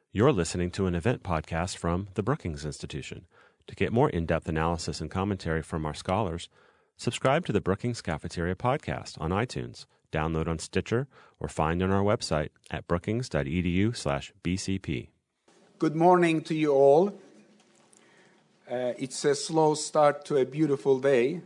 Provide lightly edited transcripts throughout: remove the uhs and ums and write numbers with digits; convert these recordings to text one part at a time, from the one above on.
You're listening to an event podcast from the Brookings Institution. To get more in-depth analysis and commentary from our scholars, subscribe to the Brookings Cafeteria podcast on iTunes, download on Stitcher, or find on our website at brookings.edu/bcp. Good morning to you all. It's a slow start to a beautiful day.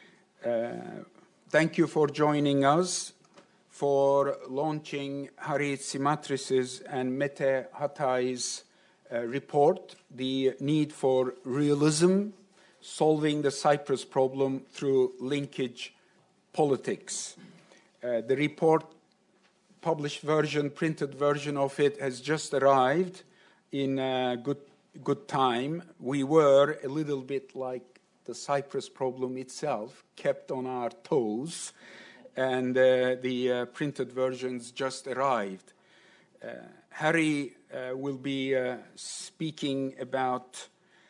Thank you for joining us for launching Harry Tsimatris's and Mete Hatay's report, The Need for Realism, Solving the Cyprus Problem Through Linkage Politics. The report, published version, printed version of it, has just arrived in good time. We were a little bit like the Cyprus problem itself, kept on our toes, and the printed versions just arrived. Harry will be speaking about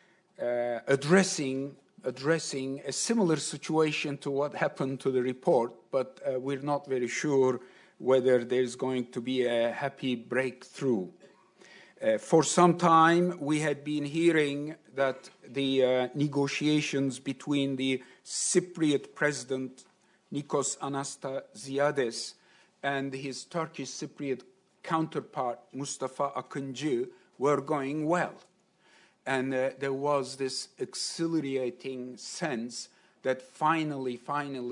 addressing a similar situation to what happened to the report, but we're not very sure whether there's going to be a happy breakthrough. For some time, we had been hearing that the negotiations between the Cypriot president, Nikos Anastasiades, and his Turkish Cypriot counterpart, Mustafa Akıncı, were going well. And there was this exhilarating sense that finally,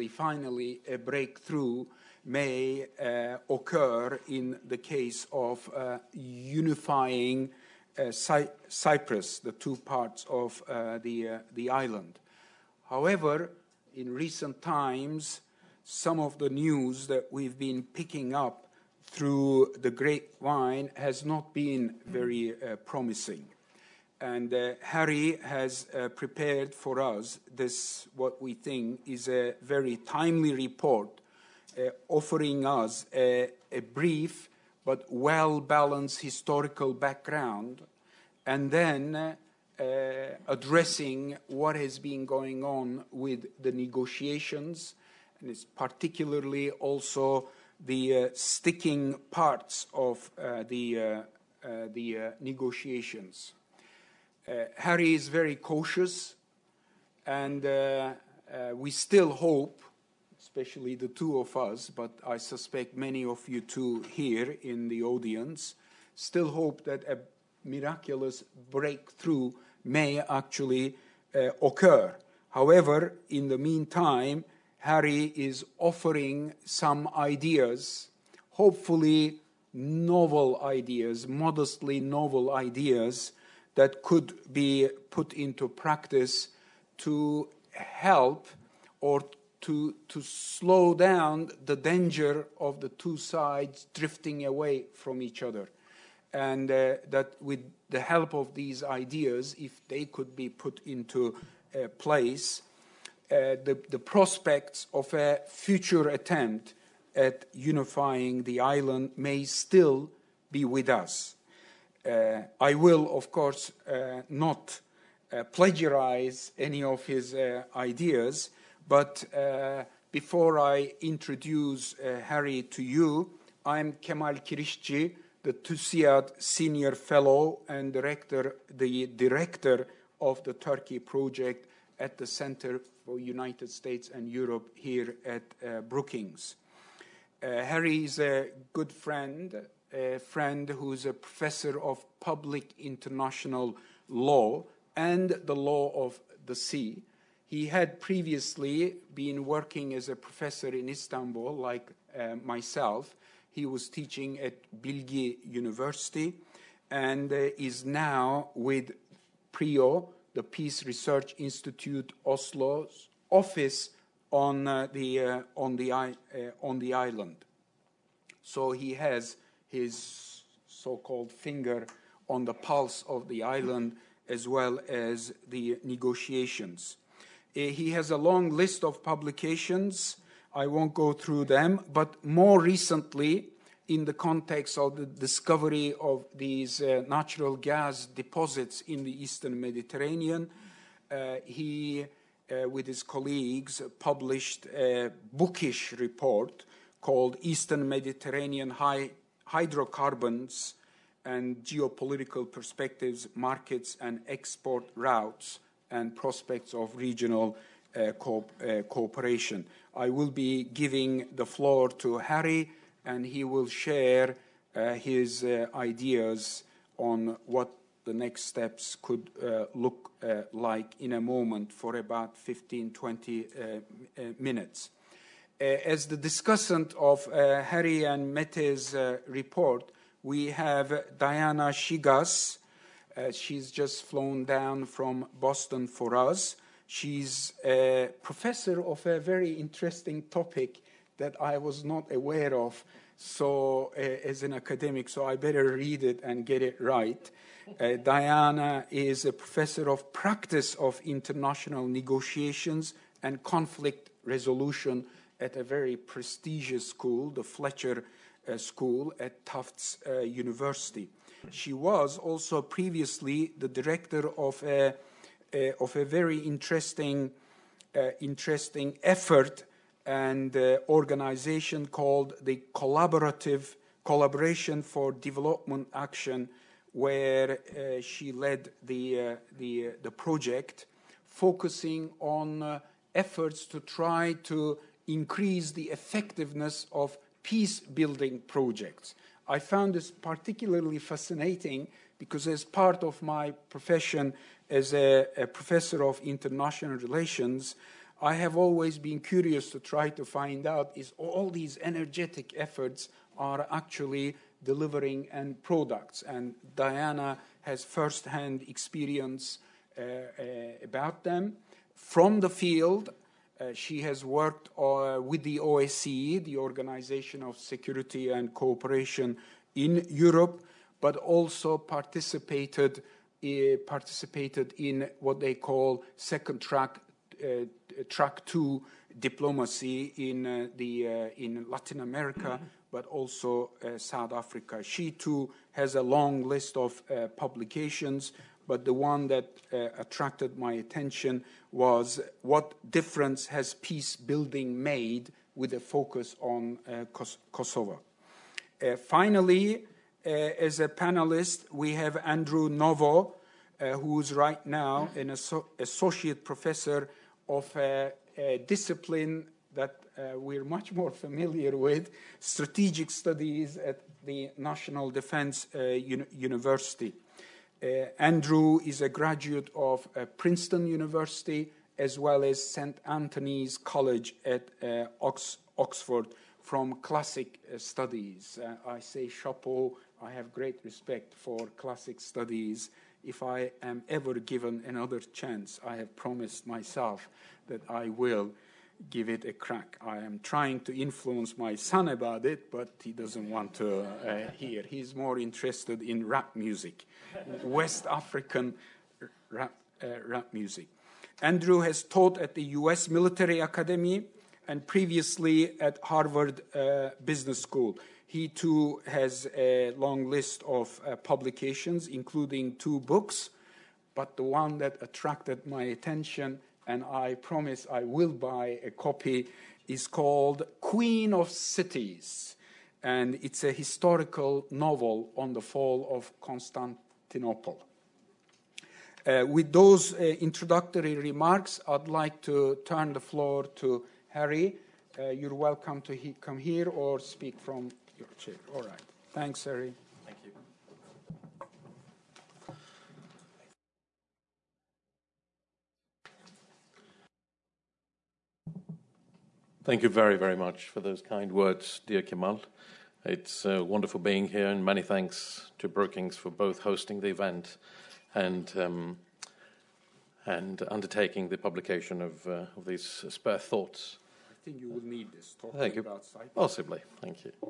a breakthrough may occur in the case of unifying Cyprus, the two parts of the island. However, in recent times, some of the news that we've been picking up through the grapevine has not been very promising. And Harry has prepared for us this, what we think is a very timely report, offering us a brief but well-balanced historical background, and then addressing what has been going on with the negotiations, and it's particularly also the sticking parts of the negotiations. Harry is very cautious, and we still hope, especially the two of us, but I suspect many of you too here in the audience, still hope that a miraculous breakthrough may actually occur. However, in the meantime, Harry is offering some ideas, hopefully novel ideas, modestly novel ideas, that could be put into practice to help or to slow down the danger of the two sides drifting away from each other. And that with the help of these ideas, if they could be put into place, the prospects of a future attempt at unifying the island may still be with us. I will, of course, not plagiarize any of his ideas, but before I introduce Harry to you, I'm Kemal Kirişçi, the TÜSİAD Senior Fellow and the Director of the Turkey Project at the Center for United States and Europe here at Brookings. Harry is a good friend, a friend who's a professor of public international law and the law of the sea. He had previously been working as a professor in Istanbul, like myself. He was teaching at Bilgi University and is now with PRIO, the Peace Research Institute Oslo's office on the island. So he has his so-called finger on the pulse of the island as well as the negotiations. He has a long list of publications. I won't go through them, but more recently, in the context of the discovery of these natural gas deposits in the Eastern Mediterranean, he, with his colleagues, published a bookish report called Eastern Mediterranean Hydrocarbons and geopolitical perspectives, markets and export routes, and prospects of regional cooperation. I will be giving the floor to Harry, and he will share his ideas on what the next steps could look like in a moment for about 15-20 minutes. As the discussant of Harry and Mete's report, we have Diana Shigas. She's just flown down from Boston for us. She's a professor of a very interesting topic that I was not aware of as an academic, so I better read it and get it right. Diana is a professor of practice of international negotiations and conflict resolution at a very prestigious school, the Fletcher School at Tufts University. She was also previously the director of a very interesting effort and organization called the Collaboration for Development Action, where she led the project, focusing on efforts to try to increase the effectiveness of peace-building projects. I found this particularly fascinating because as part of my profession as a professor of international relations, I have always been curious to try to find out if all these energetic efforts are actually delivering end products. And Diana has first-hand experience about them. From the field, she has worked with the OSCE, the Organization of Security and Cooperation in Europe, but also participated in what they call second track 2 diplomacy in Latin America, but also South Africa. She too has a long list of publications, but the one that attracted my attention was what difference has peace building made with a focus on Kosovo. Finally, as a panelist, we have Andrew Novo, who's right now an associate professor of a discipline that we're much more familiar with, strategic studies at the National Defense University. Andrew is a graduate of Princeton University as well as St. Anthony's College at Oxford from classic studies. I say chapeau. I have great respect for classic studies. If I am ever given another chance, I have promised myself that I will give it a crack. I am trying to influence my son about it, but he doesn't want to hear. He's more interested in rap music, West African rap music. Andrew has taught at the U.S. Military Academy and previously at Harvard Business School. He too has a long list of publications, including 2 books, but the one that attracted my attention, and I promise I will buy a copy, is called Queen of Cities, and it's a historical novel on the fall of Constantinople. With those introductory remarks, I'd like to turn the floor to Harry. You're welcome to come here or speak from your chair. All right. Thanks, Harry. Thank you. Thank you very, very much for those kind words, dear Kemal. It's wonderful being here, and many thanks to Brookings for both hosting the event and undertaking the publication of these spare thoughts. I think you will need this talking Thank you. about Cyprus. Possibly. Thank you.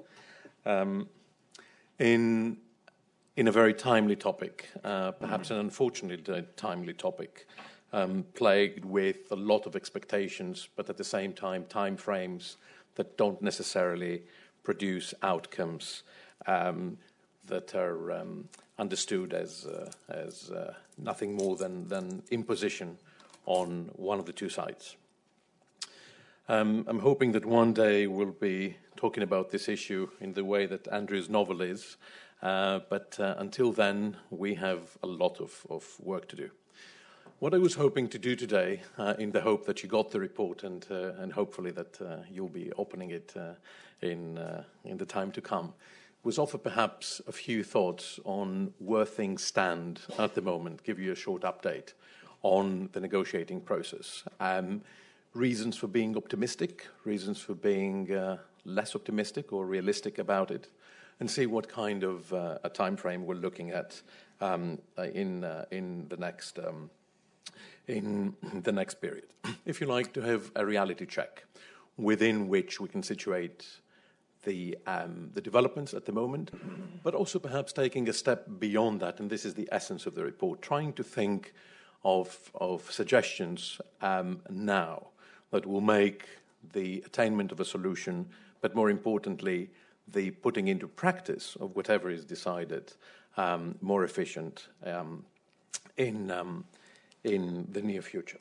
In a very timely topic, perhaps an unfortunately timely topic, plagued with a lot of expectations, but at the same time, time frames that don't necessarily produce outcomes that are understood as nothing more than imposition on one of the two sides. I'm hoping that one day we'll be talking about this issue in the way that Andrew's novel is, But until then, we have a lot of work to do. What I was hoping to do today, in the hope that you got the report and hopefully that you'll be opening it in the time to come, was offer perhaps a few thoughts on where things stand at the moment, give you a short update on the negotiating process. Reasons for being optimistic, reasons for being less optimistic or realistic about it, and see what kind of a time frame we're looking at in the next period. If you like, to have a reality check within which we can situate the developments at the moment, but also perhaps taking a step beyond that, and this is the essence of the report, trying to think of suggestions now that will make the attainment of a solution, but more importantly, the putting into practice of whatever is decided more efficient in the near future.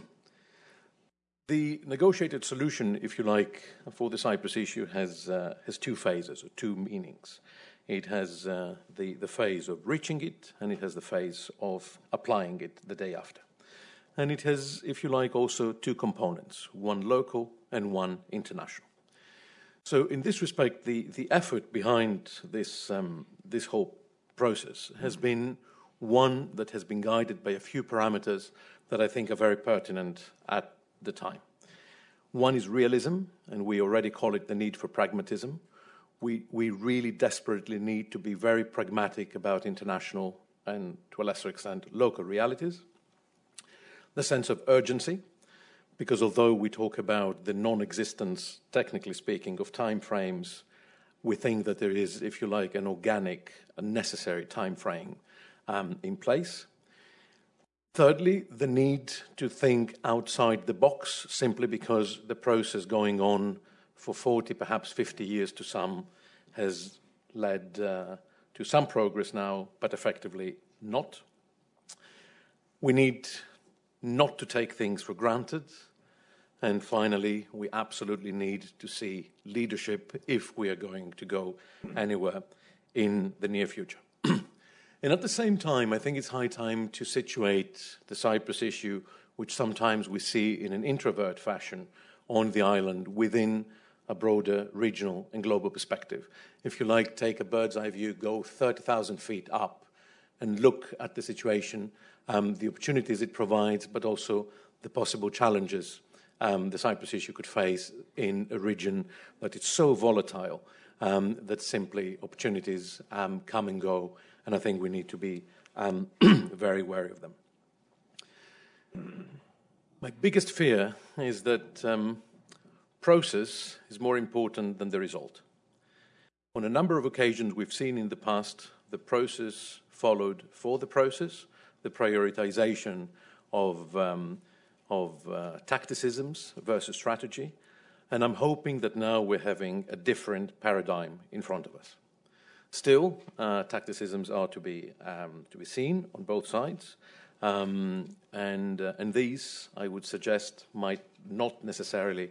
The negotiated solution, if you like, for the Cyprus issue has two phases, or two meanings. It has the phase of reaching it, and it has the phase of applying it the day after. And it has, if you like, also two components, one local and one international. So in this respect, the effort behind this whole process has been one that has been guided by a few parameters that I think are very pertinent at the time. One is realism, and we already call it the need for pragmatism. We really desperately need to be very pragmatic about international and, to a lesser extent, local realities. The sense of urgency, because although we talk about the non-existence, technically speaking, of time frames, we think that there is, if you like, an organic, a necessary time frame in place. Thirdly, the need to think outside the box, simply because the process going on for 40, perhaps 50 years to some, has led to some progress now, but effectively not. We need not to take things for granted. And finally, we absolutely need to see leadership if we are going to go anywhere in the near future. And at the same time, I think it's high time to situate the Cyprus issue, which sometimes we see in an introvert fashion on the island, within a broader regional and global perspective. If you like, take a bird's eye view, go 30,000 feet up and look at the situation, the opportunities it provides, but also the possible challenges the Cyprus issue could face in a region that is so volatile that simply opportunities come and go, and I think we need to be very wary of them. My biggest fear is that process is more important than the result. On a number of occasions we've seen in the past the process followed for the process, the prioritization of tacticisms versus strategy, and I'm hoping that now we're having a different paradigm in front of us. Still, tacticisms are to be seen on both sides, and these, I would suggest, might not necessarily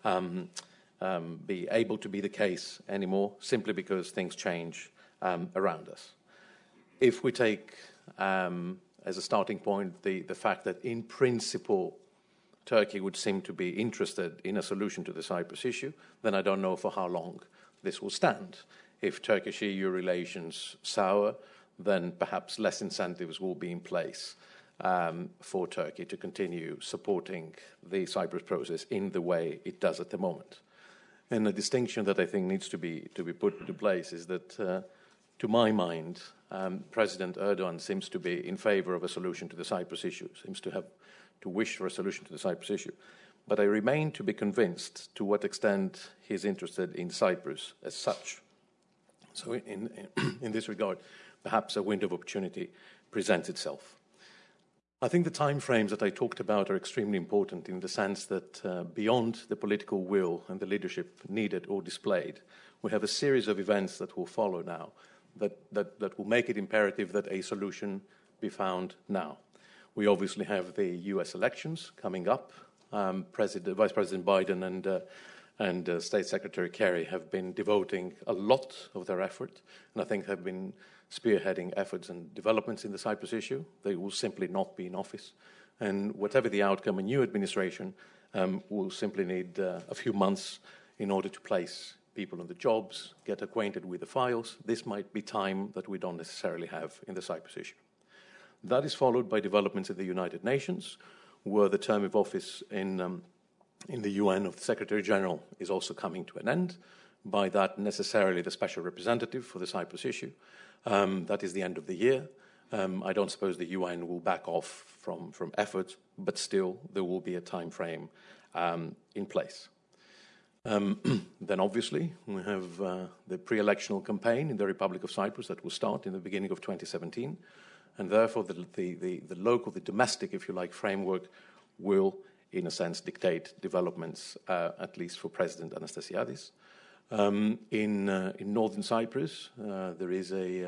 be able to be the case anymore, simply because things change around us. If we take as a starting point the fact that in principle Turkey would seem to be interested in a solution to the Cyprus issue, then I don't know for how long this will stand. If Turkish-EU relations sour, then perhaps less incentives will be in place for Turkey to continue supporting the Cyprus process in the way it does at the moment. And the distinction that I think needs to be put into place is that, to my mind, President Erdogan seems to be in favor of a solution to the Cyprus issue, seems to wish for a solution to the Cyprus issue. But I remain to be convinced to what extent he is interested in Cyprus as such. So in this regard, perhaps a window of opportunity presents itself. I think the timeframes that I talked about are extremely important in the sense that beyond the political will and the leadership needed or displayed, we have a series of events that will follow now that will make it imperative that a solution be found now. We obviously have the US elections coming up. Vice President Biden and State Secretary Kerry have been devoting a lot of their effort, and I think have been spearheading efforts and developments in the Cyprus issue. They will simply not be in office. And whatever the outcome, a new administration will simply need a few months in order to place people on the jobs, get acquainted with the files. This might be time that we don't necessarily have in the Cyprus issue. That is followed by developments in the United Nations, where the term of office in the UN of the Secretary General is also coming to an end. By that, necessarily the special representative for the Cyprus issue. That is the end of the year. I don't suppose the UN will back off from efforts, but still there will be a time frame in place. Then obviously we have the pre-electional campaign in the Republic of Cyprus that will start in the beginning of 2017, and therefore the local, the domestic, if you like, framework will, in a sense, dictate developments, at least for President Anastasiadis. In northern Cyprus, there is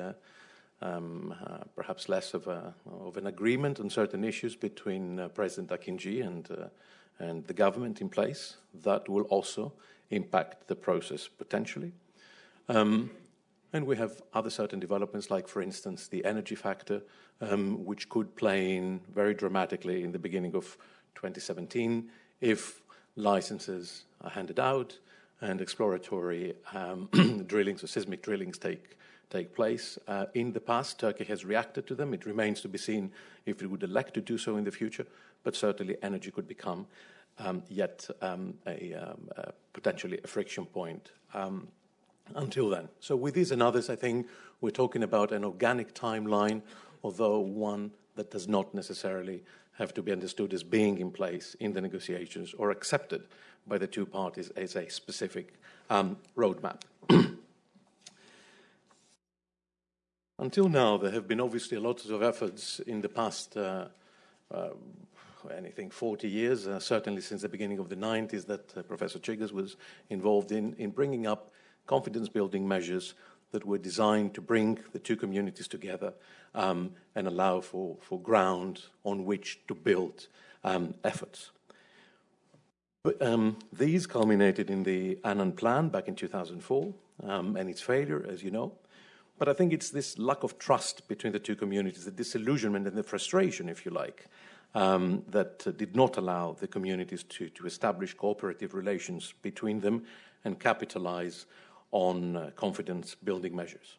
perhaps less of an agreement on certain issues between President Akinci and the government in place. That will also impact the process potentially. And we have other certain developments, like, for instance, the energy factor, which could play in very dramatically in the beginning of 2017 if licenses are handed out and exploratory drillings or seismic drillings take place. In the past, Turkey has reacted to them. It remains to be seen if it would elect to do so in the future, but certainly energy could become yet potentially a friction point until then. So with these and others, I think we're talking about an organic timeline, although one that does not necessarily have to be understood as being in place in the negotiations or accepted by the two parties as a specific roadmap. Until now, there have been obviously a lot of efforts in the past, anything 40 years, certainly since the beginning of the 90s, that Professor Tsigas was involved in bringing up confidence-building measures that were designed to bring the two communities together and allow for ground on which to build efforts. But these culminated in the Annan Plan back in 2004 and its failure, as you know. But I think it's this lack of trust between the two communities, the disillusionment and the frustration, if you like, that did not allow the communities to establish cooperative relations between them and capitalize on confidence-building measures.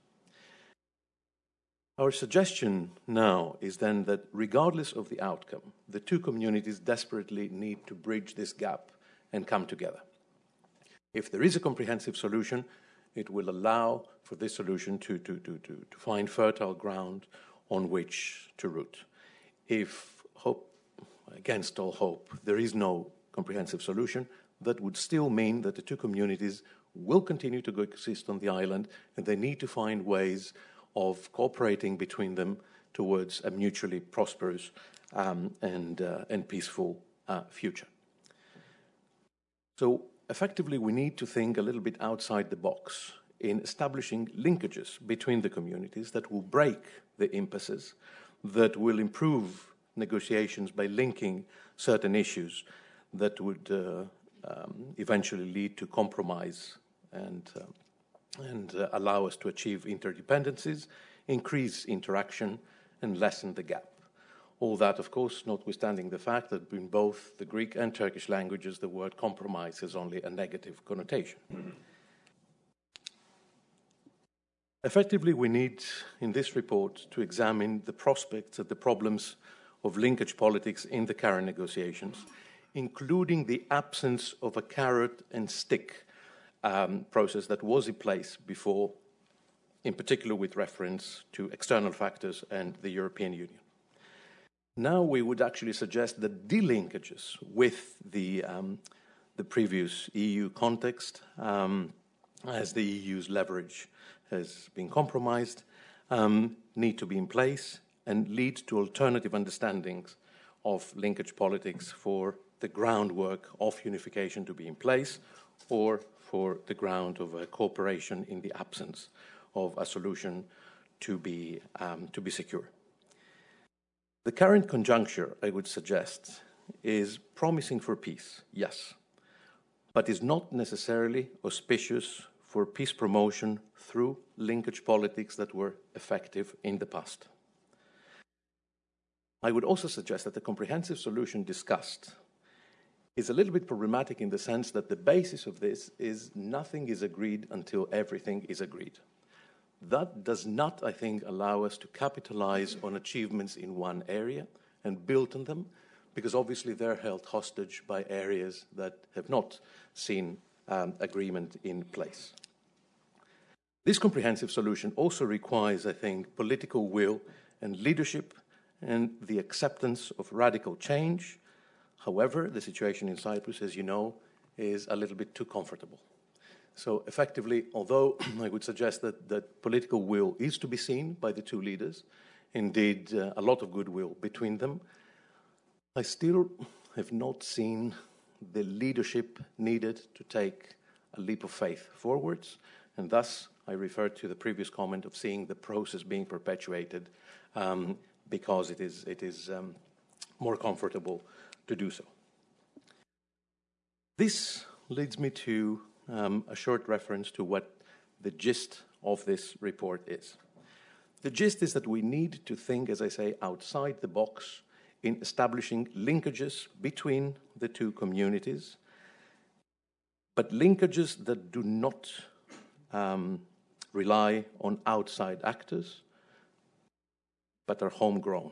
Our suggestion now is then that regardless of the outcome, the two communities desperately need to bridge this gap and come together. If there is a comprehensive solution, it will allow for this solution to find fertile ground on which to root. If hope, against all hope, there is no comprehensive solution, that would still mean that the two communities will continue to coexist on the island, and they need to find ways of cooperating between them towards a mutually prosperous and peaceful future. So effectively, we need to think a little bit outside the box in establishing linkages between the communities that will break the impasses, that will improve negotiations by linking certain issues that would eventually lead to compromise and allow us to achieve interdependencies, increase interaction, and lessen the gap. All that, of course, notwithstanding the fact that in both the Greek and Turkish languages, the word compromise has only a negative connotation. Effectively, we need, in this report, to examine the prospects and the problems of linkage politics in the current negotiations, including the absence of a carrot and stick process that was in place before, in particular with reference to external factors and the European Union. Now we would actually suggest that delinkages with the previous EU context, as the EU's leverage has been compromised, need to be in place and lead to alternative understandings of linkage politics for the groundwork of unification to be in place, or for the ground of cooperation in the absence of a solution to be secure. The current conjuncture, I would suggest, is promising for peace, yes, but is not necessarily auspicious for peace promotion through linkage politics that were effective in the past. I would also suggest that the comprehensive solution discussed is a little bit problematic in the sense that the basis of this is nothing is agreed until everything is agreed. That does not, I think, allow us to capitalize on achievements in one area and build on them, because obviously they're held hostage by areas that have not seen agreement in place. This comprehensive solution also requires, I think, political will and leadership and the acceptance of radical change. However, the situation in Cyprus, as you know, is a little bit too comfortable. So effectively, although I would suggest that political will is to be seen by the two leaders, indeed a lot of goodwill between them, I still have not seen the leadership needed to take a leap of faith forwards, and thus I refer to the previous comment of seeing the process being perpetuated because it is more comfortable to do so. This leads me to a short reference to what the gist of this report is. The gist is that we need to think, as I say, outside the box in establishing linkages between the two communities, but linkages that do not rely on outside actors, but are homegrown.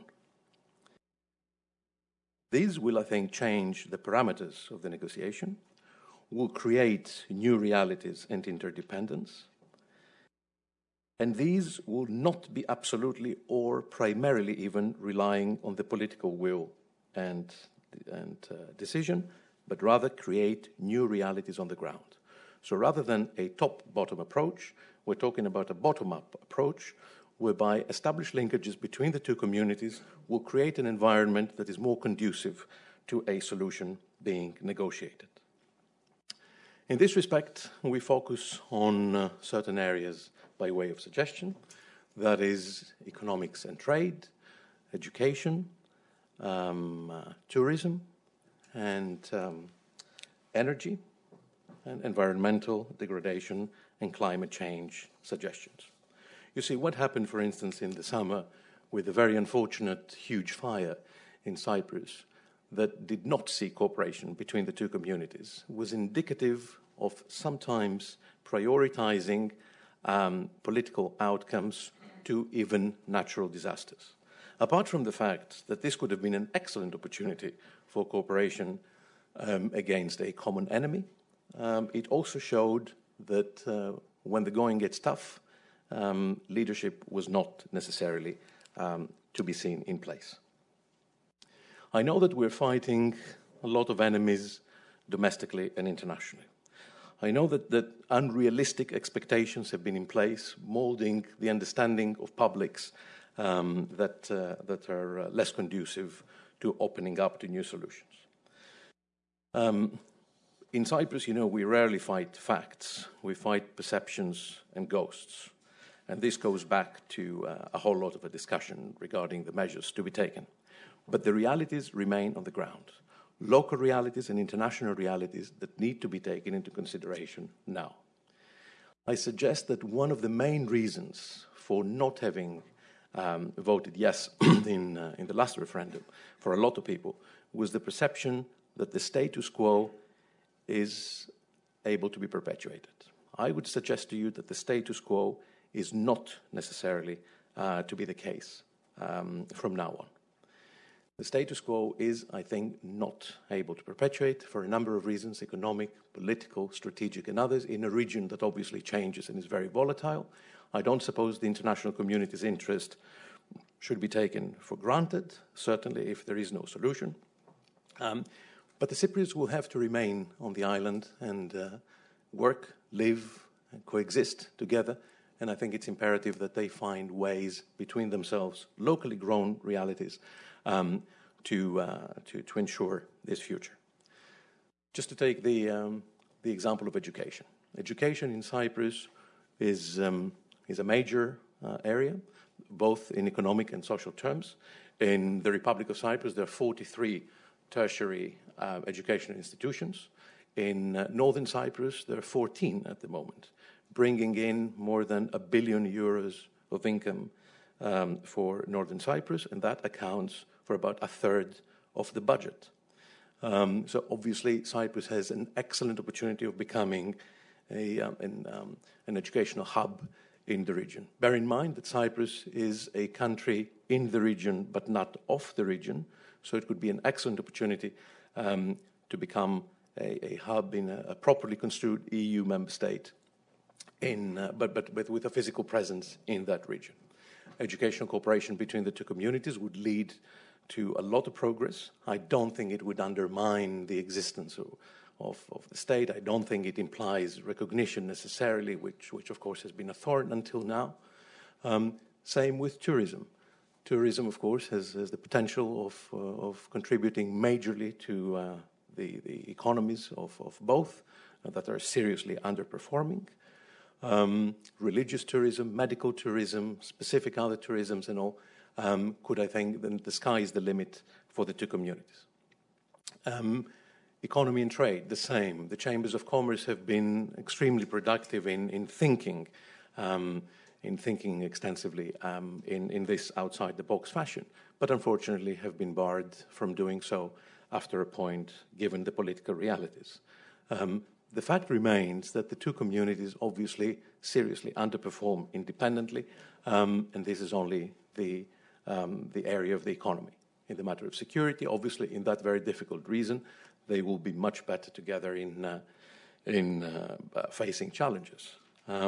These will, I think, change the parameters of the negotiation, will create new realities and interdependence, and these will not be absolutely or primarily even relying on the political will and decision, but rather create new realities on the ground. So rather than a top-bottom approach, we're talking about a bottom-up approach whereby established linkages between the two communities will create an environment that is more conducive to a solution being negotiated. In this respect, we focus on certain areas by way of suggestion, that is economics and trade, education, tourism, and energy, and environmental degradation and climate change suggestions. You see, what happened, for instance, in the summer with the very unfortunate huge fire in Cyprus that did not see cooperation between the two communities was indicative of sometimes prioritizing political outcomes to even natural disasters. Apart from the fact that this could have been an excellent opportunity for cooperation against a common enemy, it also showed that when the going gets tough, leadership was not necessarily to be seen in place. I know that we're fighting a lot of enemies domestically and internationally. I know that unrealistic expectations have been in place, molding the understanding of publics that are less conducive to opening up to new solutions. In Cyprus, you know, we rarely fight facts. We fight perceptions and ghosts. And this goes back to a whole lot of a discussion regarding the measures to be taken. But the realities remain on the ground. Local realities and international realities that need to be taken into consideration now. I suggest that one of the main reasons for not having voted yes in the last referendum for a lot of people was the perception that the status quo is able to be perpetuated. I would suggest to you that the status quo is not necessarily to be the case from now on. The status quo is, I think, not able to perpetuate for a number of reasons, economic, political, strategic, and others, in a region that obviously changes and is very volatile. I don't suppose the international community's interest should be taken for granted, certainly if there is no solution. But the Cypriots will have to remain on the island and work, live, and coexist together. And I think it's imperative that they find ways between themselves, locally grown realities, to ensure this future. Just to take the example of education. Education in Cyprus is a major area, both in economic and social terms. In the Republic of Cyprus, there are 43 tertiary educational institutions. In Northern Cyprus, there are 14 at the moment, bringing in more than €1 billion of income for Northern Cyprus, and that accounts for about a third of the budget. So obviously, Cyprus has an excellent opportunity of becoming an educational hub in the region. Bear in mind that Cyprus is a country in the region, but not of the region, so it could be an excellent opportunity to become a hub in a properly construed EU member state, but with a physical presence in that region. Educational cooperation between the two communities would lead to a lot of progress. I don't think it would undermine the existence of the state. I don't think it implies recognition necessarily, which of course has been a thorn until now. Same with tourism. Tourism, of course, has the potential of contributing majorly to the economies of both that are seriously underperforming. Religious tourism, medical tourism, specific other tourisms and all, I think then the sky is the limit for the two communities. Economy and trade, the same. The chambers of commerce have been extremely productive in thinking extensively in this outside-the-box fashion, but unfortunately have been barred from doing so after a point, given the political realities. The fact remains that the two communities obviously seriously underperform independently, and this is only the area of the economy. In the matter of security, obviously, in that very difficult reason, they will be much better together in facing challenges.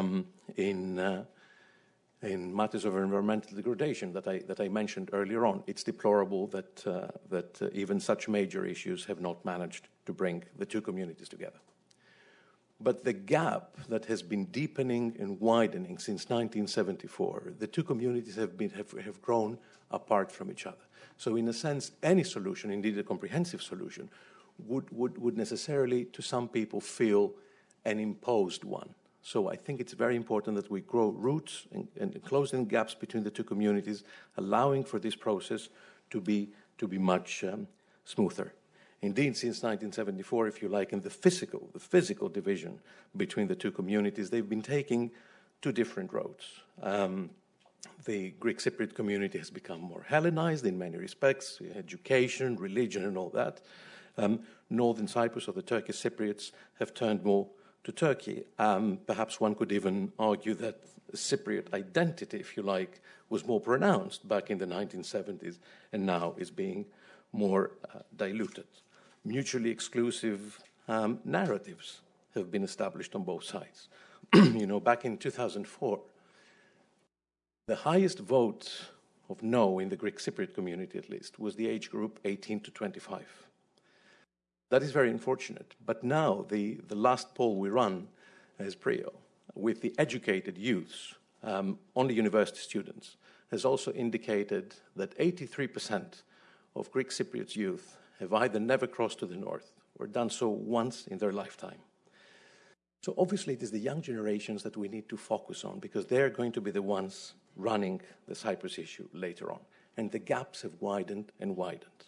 In matters of environmental degradation that I mentioned earlier on, it's deplorable that even such major issues have not managed to bring the two communities together. But the gap that has been deepening and widening since 1974, the two communities have grown apart from each other. So in a sense, any solution, indeed a comprehensive solution, would necessarily, to some people, feel an imposed one. So I think it's very important that we grow roots and closing gaps between the two communities, allowing for this process to be much smoother. Indeed, since 1974, if you like, in the physical division between the two communities, they've been taking two different roads. The Greek Cypriot community has become more Hellenized in many respects, education, religion, and all that. Northern Cyprus, or the Turkish Cypriots, have turned more to Turkey. Perhaps one could even argue that Cypriot identity, if you like, was more pronounced back in the 1970s and now is being more diluted. Mutually exclusive narratives have been established on both sides. Back in 2004, the highest vote of no in the Greek Cypriot community, at least, was the age group 18 to 25. That is very unfortunate. But now, the last poll we run as PRIO, with the educated youths, only university students, has also indicated that 83% of Greek Cypriot youth have either never crossed to the north or done so once in their lifetime. So obviously it is the young generations that we need to focus on, because they're going to be the ones running the Cyprus issue later on. And the gaps have widened and widened.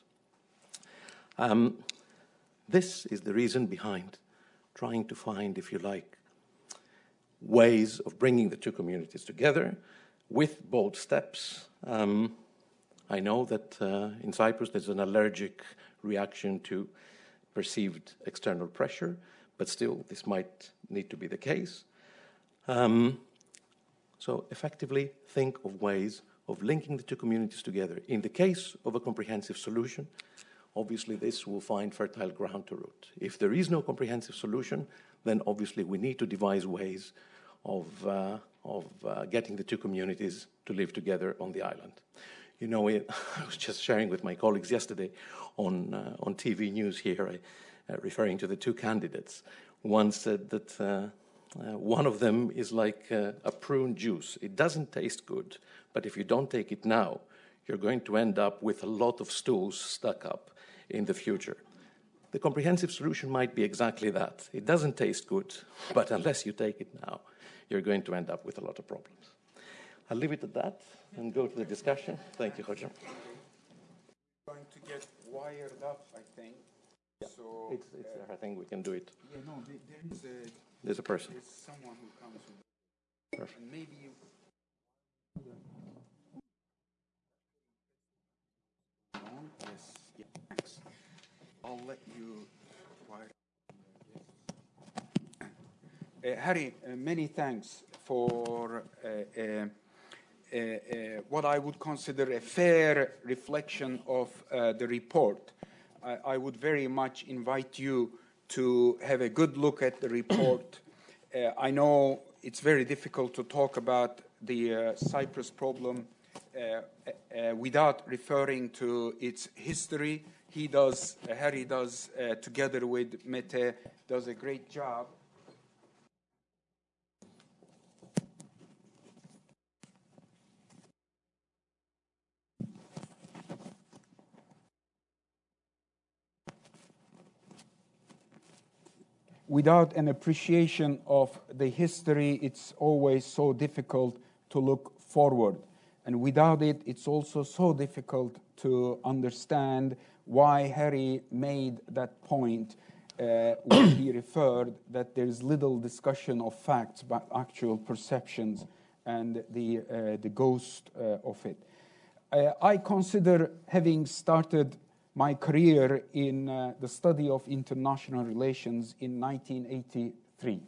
This is the reason behind trying to find, if you like, ways of bringing the two communities together with bold steps. I know that in Cyprus there's an allergic reaction to perceived external pressure, but still this might need to be the case. So effectively think of ways of linking the two communities together. In the case of a comprehensive solution, obviously this will find fertile ground to root. If there is no comprehensive solution, then obviously we need to devise ways of getting the two communities to live together on the island. I was just sharing with my colleagues yesterday on TV news here, referring to the two candidates. One said that one of them is like a prune juice. It doesn't taste good, but if you don't take it now, you're going to end up with a lot of stools stuck up in the future. The comprehensive solution might be exactly that. It doesn't taste good, but unless you take it now, you're going to end up with a lot of problems. I'll leave it at that and go to the discussion. Thank you, Hoca. Going to get wired up, I think. So It's there. I think we can do it. yeah, no, There's a person. there's someone who comes with Perfect. and maybe you. Yes. Yeah. Thanks. I'll let you. Harry, many thanks for what I would consider a fair reflection of the report. I would very much invite you to have a good look at the report. I know it's very difficult to talk about the Cyprus problem without referring to its history. Harry does, together with Mete, does a great job. Without an appreciation of the history, it's always so difficult to look forward. And without it, it's also so difficult to understand why Harry made that point when he referred that there's little discussion of facts but actual perceptions and the ghost of it. I consider, having started my career in the study of international relations in 1983.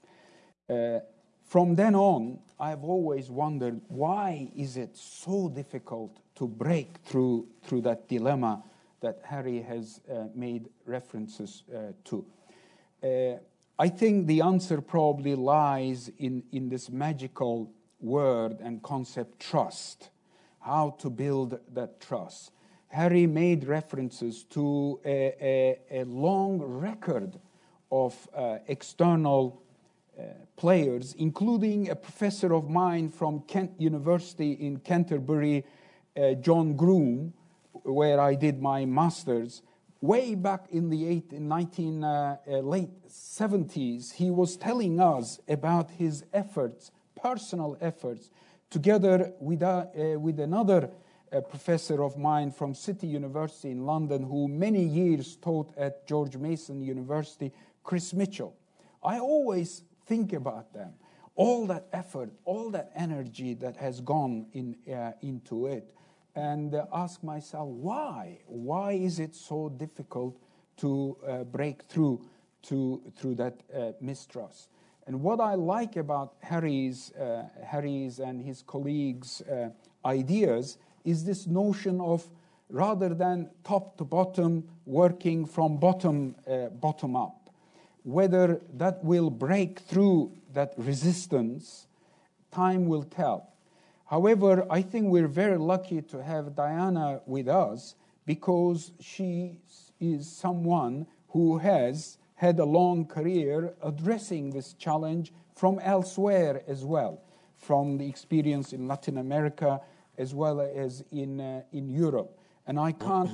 From then on, I've always wondered, why is it so difficult to break through that dilemma that Harry has made references to? I think the answer probably lies in this magical word and concept, trust. How to build that trust. Harry made references to a long record of external players, including a professor of mine from Kent University in Canterbury, John Groom, where I did my master's. Way back in the late 70s, he was telling us about his efforts, personal efforts, together with another a professor of mine from City University in London who many years taught at George Mason University, Chris Mitchell. I always think about them, all that effort, all that energy that has gone into it, and ask myself, why? Why is it so difficult to break through that mistrust? And what I like about Harry's and his colleagues' ideas is this notion of, rather than top to bottom, working from bottom up. Whether that will break through that resistance, time will tell. However, I think we're very lucky to have Diana with us because she is someone who has had a long career addressing this challenge from elsewhere as well, from the experience in Latin America as well as in Europe. And I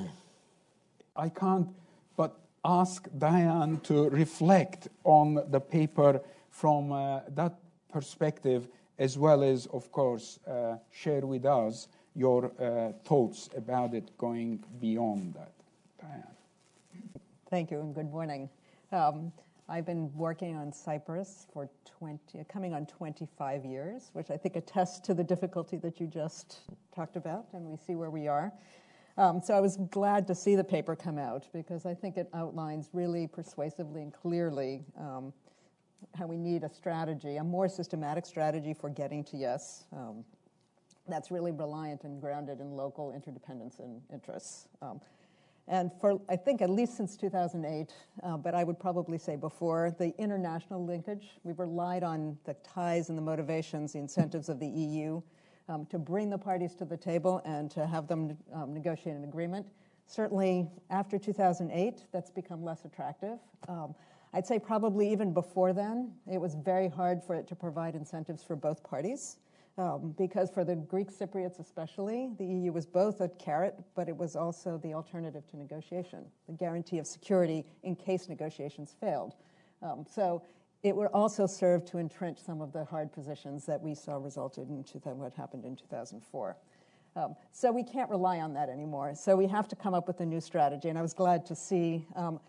can't but ask Diane to reflect on the paper from that perspective, as well as, of course, share with us your thoughts about it going beyond that. Diane. Thank you, and good morning. I've been working on Cyprus for coming on 25 years, which I think attests to the difficulty that you just talked about, and we see where we are. So I was glad to see the paper come out, because I think it outlines really persuasively and clearly how we need a strategy, a more systematic strategy for getting to yes, that's really reliant and grounded in local interdependence and interests. And for, I think, at least since 2008, but I would probably say before, the international linkage, we've relied on the ties and the motivations, the incentives of the EU to bring the parties to the table and to have them negotiate an agreement. Certainly, after 2008, that's become less attractive. I'd say probably even before then, it was very hard for it to provide incentives for both parties. Because for the Greek Cypriots especially, the EU was both a carrot, but it was also the alternative to negotiation, the guarantee of security in case negotiations failed. So it would also serve to entrench some of the hard positions that we saw resulted in what happened in 2004. So we can't rely on that anymore. So we have to come up with a new strategy. And I was glad to see,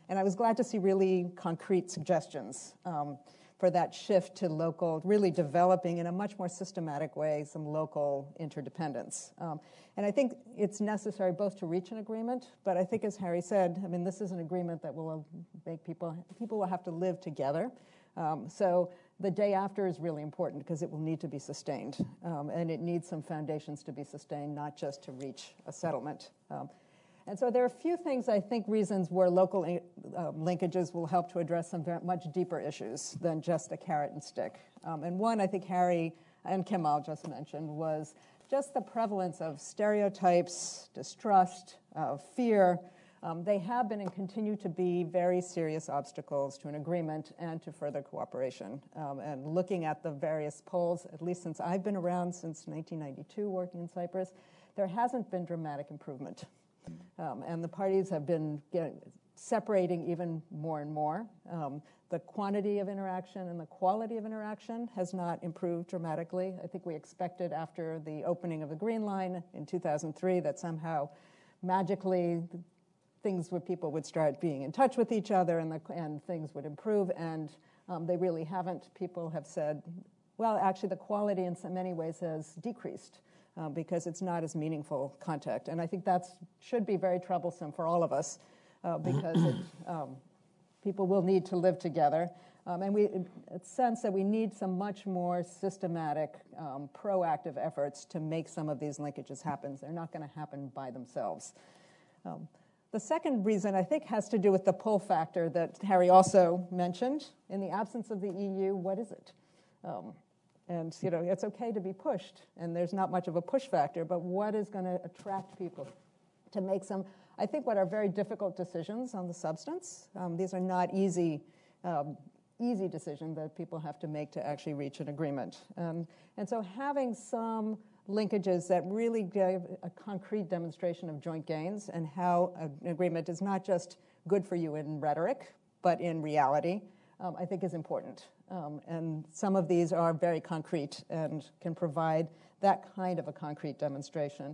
really concrete suggestions for that shift to local, really developing in a much more systematic way some local interdependence. And I think it's necessary both to reach an agreement, but I think, as Harry said, I mean, this is an agreement that will make people will have to live together. So the day after is really important because it will need to be sustained. And it needs some foundations to be sustained, not just to reach a settlement. And so there are a few things, I think, reasons where local linkages will help to address some much deeper issues than just a carrot and stick. And one I think Harry and Kemal just mentioned was just the prevalence of stereotypes, distrust, fear. They have been and continue to be very serious obstacles to an agreement and to further cooperation. And looking at the various polls, at least since I've been around since 1992 working in Cyprus, there hasn't been dramatic improvement. And the parties have been separating even more and more. The quantity of interaction and the quality of interaction has not improved dramatically. I think we expected after the opening of the Green Line in 2003 that somehow magically things where people would start being in touch with each other and things would improve, and they really haven't. People have said, well, actually the quality in so many ways has decreased because it's not as meaningful contact. And I think that should be very troublesome for all of us because people will need to live together. And we sense that we need some much more systematic, proactive efforts to make some of these linkages happen. They're not going to happen by themselves. The second reason, I think, has to do with the pull factor that Harry also mentioned. In the absence of the EU, what is it? And, it's okay to be pushed, and there's not much of a push factor, but what is going to attract people to make some, I think, what are very difficult decisions on the substance? These are not easy decisions that people have to make to actually reach an agreement. And so having some linkages that really give a concrete demonstration of joint gains and how an agreement is not just good for you in rhetoric, but in reality, I think is important. And some of these are very concrete and can provide that kind of a concrete demonstration.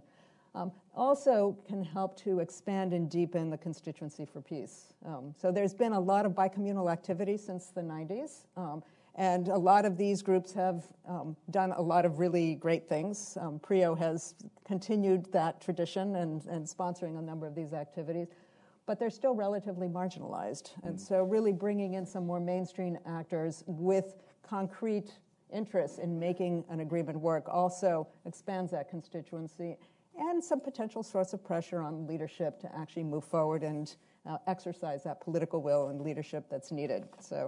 Also can help to expand and deepen the constituency for peace. So there's been a lot of bicommunal activity since the 90s. And a lot of these groups have done a lot of really great things. PRIO has continued that tradition and sponsoring a number of these activities, but they're still relatively marginalized. And so really bringing in some more mainstream actors with concrete interests in making an agreement work also expands that constituency and some potential source of pressure on leadership to actually move forward and exercise that political will and leadership that's needed. So.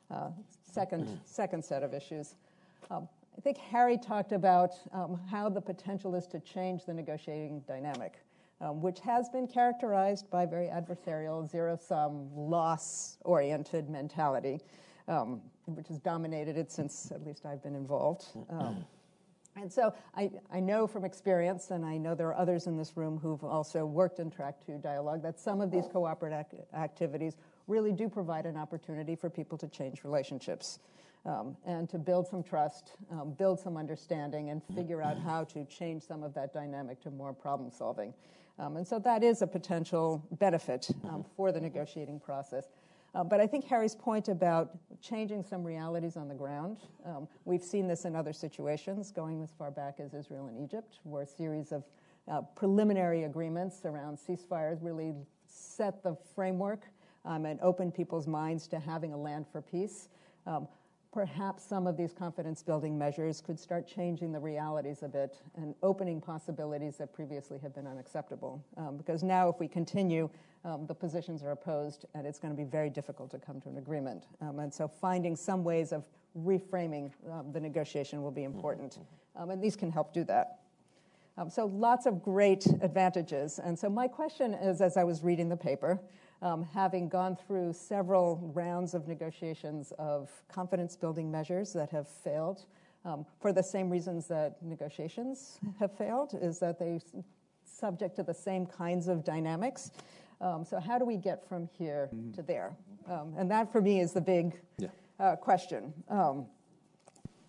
Second set of issues. I think Harry talked about how the potential is to change the negotiating dynamic, which has been characterized by very adversarial, zero-sum, loss-oriented mentality, which has dominated it since at least I've been involved. And so I know from experience, and I know there are others in this room who've also worked in Track 2 dialogue, that some of these cooperative activities really do provide an opportunity for people to change relationships and to build some trust, build some understanding, and figure out how to change some of that dynamic to more problem solving. And so that is a potential benefit for the negotiating process. But I think Harry's point about changing some realities on the ground, we've seen this in other situations, going as far back as Israel and Egypt, where a series of preliminary agreements around ceasefires really set the framework and opened people's minds to having a land for peace. Perhaps some of these confidence-building measures could start changing the realities a bit and opening possibilities that previously have been unacceptable. Because now if we continue, the positions are opposed, and it's going to be very difficult to come to an agreement. And so finding some ways of reframing the negotiation will be important. And these can help do that. So lots of great advantages. And so my question is, as I was reading the paper, having gone through several rounds of negotiations of confidence-building measures that have failed, for the same reasons that negotiations have failed, is that they're subject to the same kinds of dynamics. So how do we get from here to there? And that, for me, is the big question.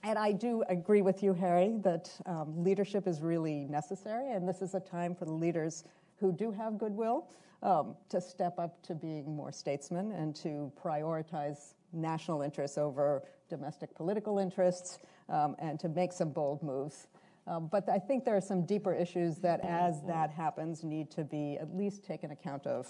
And I do agree with you, Harry, that leadership is really necessary, and this is a time for the leaders who do have goodwill to step up to being more statesmen and to prioritize national interests over domestic political interests and to make some bold moves. But I think there are some deeper issues that, as that happens, need to be at least taken account of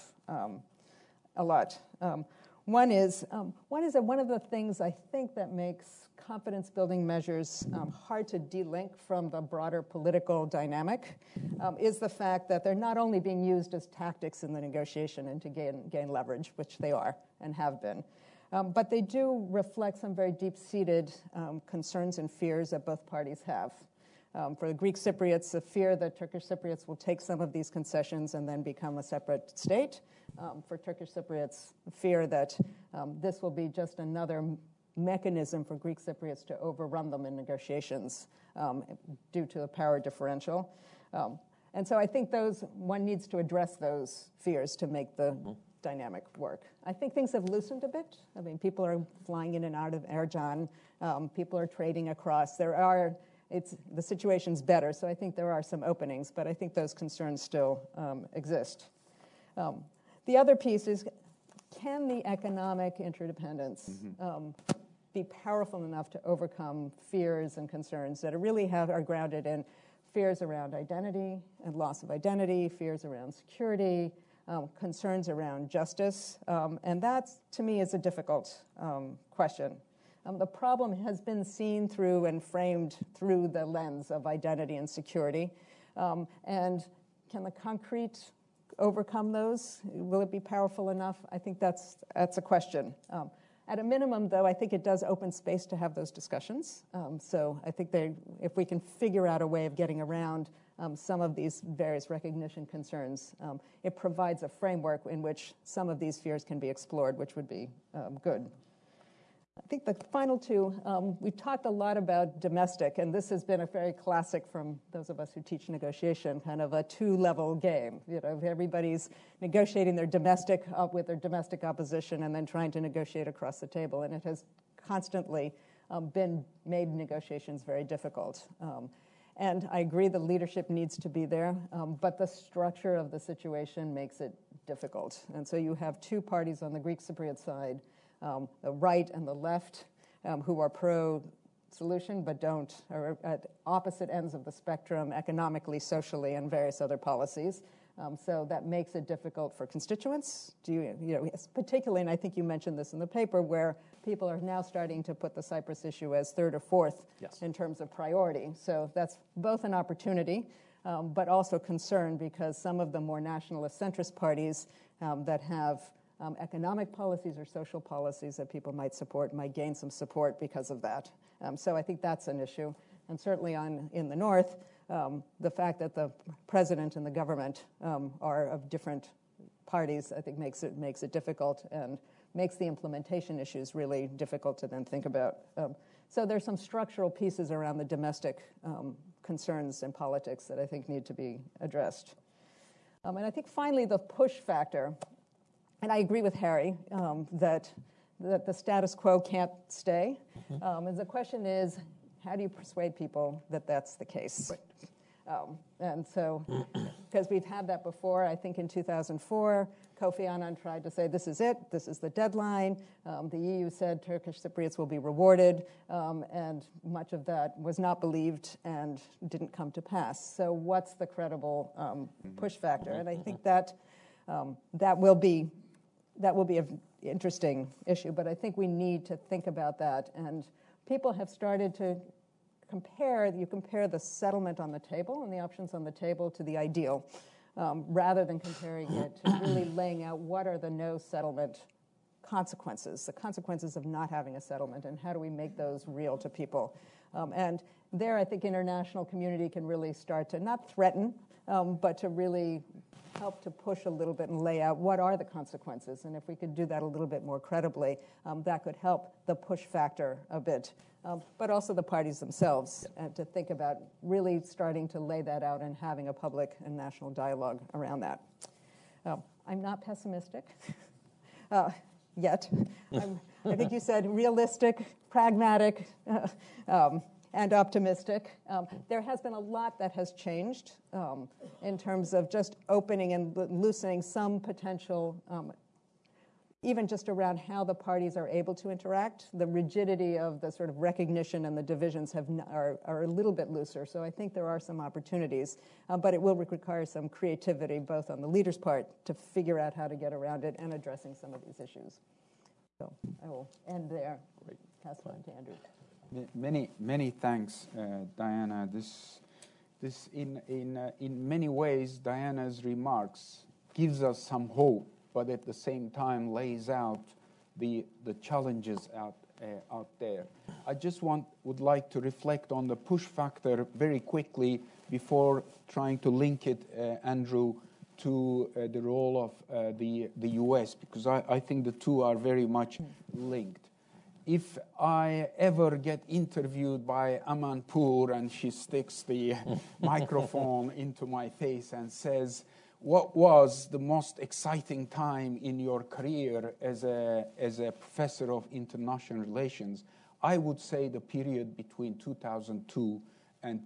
a lot. One is that one of the things I think that makes confidence-building measures hard to delink from the broader political dynamic is the fact that they're not only being used as tactics in the negotiation and to gain leverage, which they are and have been, but they do reflect some very deep-seated concerns and fears that both parties have. For the Greek Cypriots, the fear that Turkish Cypriots will take some of these concessions and then become a separate state. For Turkish Cypriots, the fear that this will be just another mechanism for Greek Cypriots to overrun them in negotiations due to the power differential. And so I think one needs to address those fears to make the dynamic work. I think things have loosened a bit. I mean, people are flying in and out of Ercan. People are trading across. The situation's better, so I think there are some openings, but I think those concerns still exist. The other piece is, can the economic interdependence be powerful enough to overcome fears and concerns that are grounded in fears around identity and loss of identity, fears around security, concerns around justice? And that, to me, is a difficult question. The problem has been seen through and framed through the lens of identity and security. And can the concrete overcome those? Will it be powerful enough? I think that's a question. At a minimum, though, I think it does open space to have those discussions. So I think if we can figure out a way of getting around some of these various recognition concerns, it provides a framework in which some of these fears can be explored, which would be good. I think the final two, we talked a lot about domestic, and this has been a very classic from those of us who teach negotiation, kind of a two-level game. Everybody's negotiating their domestic with their domestic opposition and then trying to negotiate across the table, and it has constantly made negotiations very difficult. And I agree the leadership needs to be there, but the structure of the situation makes it difficult. And so you have two parties on the Greek Cypriot side, the right and the left, who are pro-solution but are at opposite ends of the spectrum economically, socially, and various other policies. So that makes it difficult for constituents, particularly, and I think you mentioned this in the paper, where people are now starting to put the Cyprus issue as third or fourth in terms of priority. So that's both an opportunity, but also concern, because some of the more nationalist centrist parties that have economic policies or social policies that people might support might gain some support because of that. So I think that's an issue. And certainly in the north, the fact that the president and the government are of different parties, I think makes it difficult and makes the implementation issues really difficult to then think about. So there's some structural pieces around the domestic concerns and politics that I think need to be addressed. And I think finally the push factor. And I agree with Harry that the status quo can't stay. And the question is, how do you persuade people that that's the case? Right. And so, because we've had that before, I think in 2004, Kofi Annan tried to say, this is it, this is the deadline. The EU said Turkish Cypriots will be rewarded, and much of that was not believed and didn't come to pass. So what's the credible push factor? And I think that will be an interesting issue, but I think we need to think about that. And people have started to compare the settlement on the table and the options on the table to the ideal, rather than comparing it to really laying out what are the no settlement consequences, the consequences of not having a settlement, and how do we make those real to people. And there, I think international community can really start to not threaten, but to really help to push a little bit and lay out what are the consequences. And if we could do that a little bit more credibly, that could help the push factor a bit, but also the parties themselves, to think about really starting to lay that out and having a public and national dialogue around that. I'm not pessimistic yet. I think you said realistic, pragmatic, and optimistic. There has been a lot that has changed in terms of just opening and loosening some potential, even just around how the parties are able to interact. The rigidity of the sort of recognition and the divisions are a little bit looser. So I think there are some opportunities, but it will require some creativity, both on the leaders' part, to figure out how to get around it and addressing some of these issues. So I will end there. Pass it on to Andrew. Many thanks, Diana. This in many ways, Diana's remarks gives us some hope, but at the same time lays out the challenges out there. I just would like to reflect on the push factor very quickly before trying to link it, Andrew, to the role of the U.S., because I think the two are very much linked. If I ever get interviewed by Amanpour and she sticks the microphone into my face and says, what was the most exciting time in your career as a professor of international relations, I would say the period between 2002 and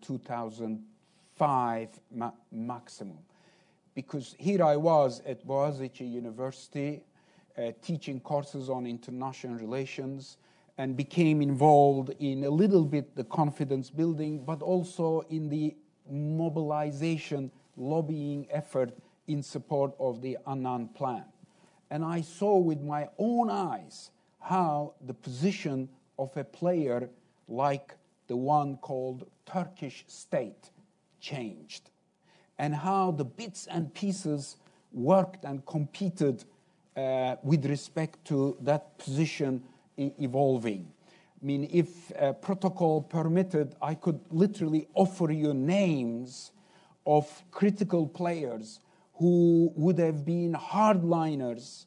2005 maximum. Because here I was at Boğaziçi University teaching courses on international relations, and became involved in a little bit the confidence building, but also in the mobilization, lobbying effort in support of the Annan Plan. And I saw with my own eyes how the position of a player like the one called Turkish state changed, and how the bits and pieces worked and competed with respect to that position evolving. I mean, if protocol permitted, I could literally offer you names of critical players who would have been hardliners,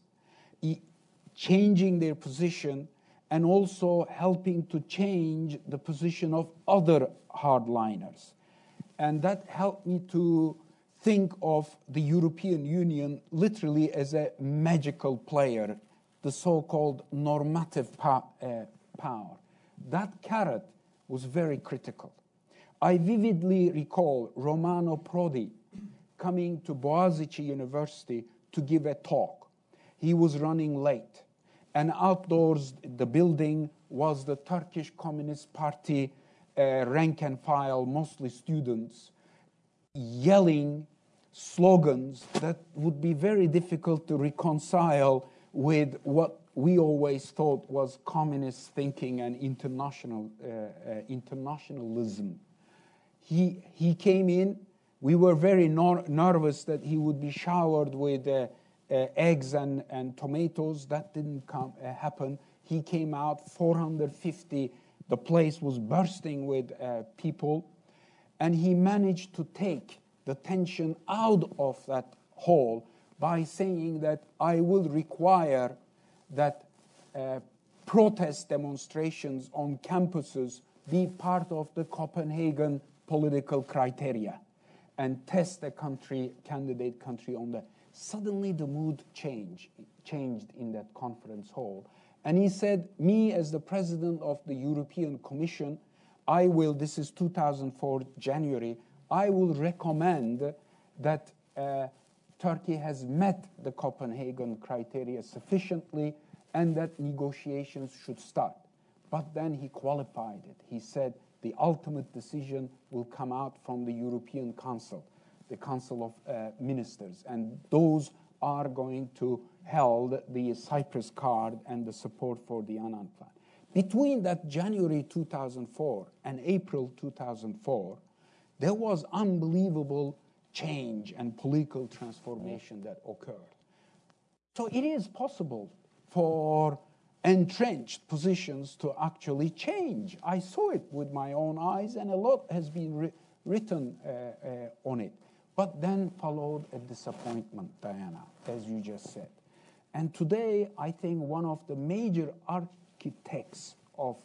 changing their position and also helping to change the position of other hardliners. And that helped me to think of the European Union literally as a magical player, the so-called normative power. That carrot was very critical. I vividly recall Romano Prodi coming to Boğaziçi University to give a talk. He was running late, and outdoors the building was the Turkish Communist Party rank and file, mostly students, yelling slogans that would be very difficult to reconcile with what we always thought was communist thinking and internationalism. He came in. We were very nervous that he would be showered with eggs and tomatoes. That didn't happen. He came out, 450. The place was bursting with people. And he managed to take the tension out of that hall by saying that I will require that protest demonstrations on campuses be part of the Copenhagen political criteria and test a candidate country on that. Suddenly the mood changed in that conference hall. And he said, me as the president of the European Commission, I will, this is 2004 January, I will recommend that Turkey has met the Copenhagen criteria sufficiently and that negotiations should start. But then he qualified it. He said the ultimate decision will come out from the European Council, the Council of Ministers, and those are going to hold the Cyprus card and the support for the Annan Plan. Between that January 2004 and April 2004, there was unbelievable change and political transformation that occurred. So it is possible for entrenched positions to actually change. I saw it with my own eyes, and a lot has been written on it. But then followed a disappointment, Diana, as you just said. And today, I think one of the major architects of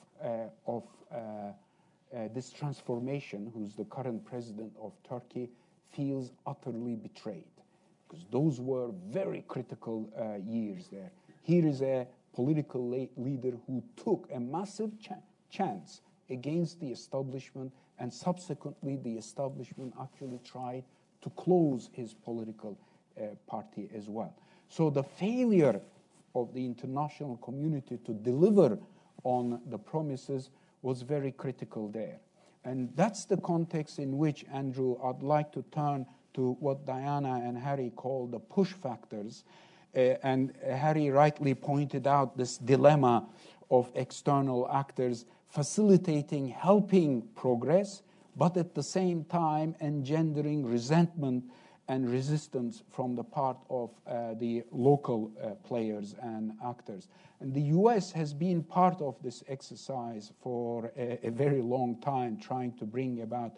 this transformation, who's the current president of Turkey, feels utterly betrayed, because those were very critical years there. Here is a political leader who took a massive chance against the establishment, and subsequently the establishment actually tried to close his political party as well. So the failure of the international community to deliver on the promises was very critical there. And that's the context in which, Andrew, I'd like to turn to what Diana and Harry call the push factors. And Harry rightly pointed out this dilemma of external actors facilitating, helping progress, but at the same time engendering resentment and resistance from the part of the local players and actors. And the US has been part of this exercise for a very long time, trying to bring about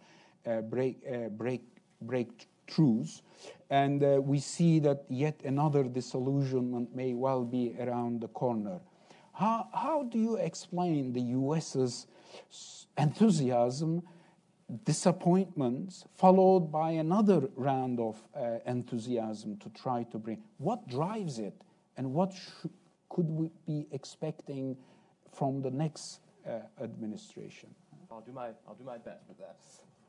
breakthroughs. And we see that yet another disillusionment may well be around the corner. How do you explain the US's enthusiasm, disappointments, followed by another round of enthusiasm to try to bring? What drives it, and what could we be expecting from the next administration? I'll do my best with that.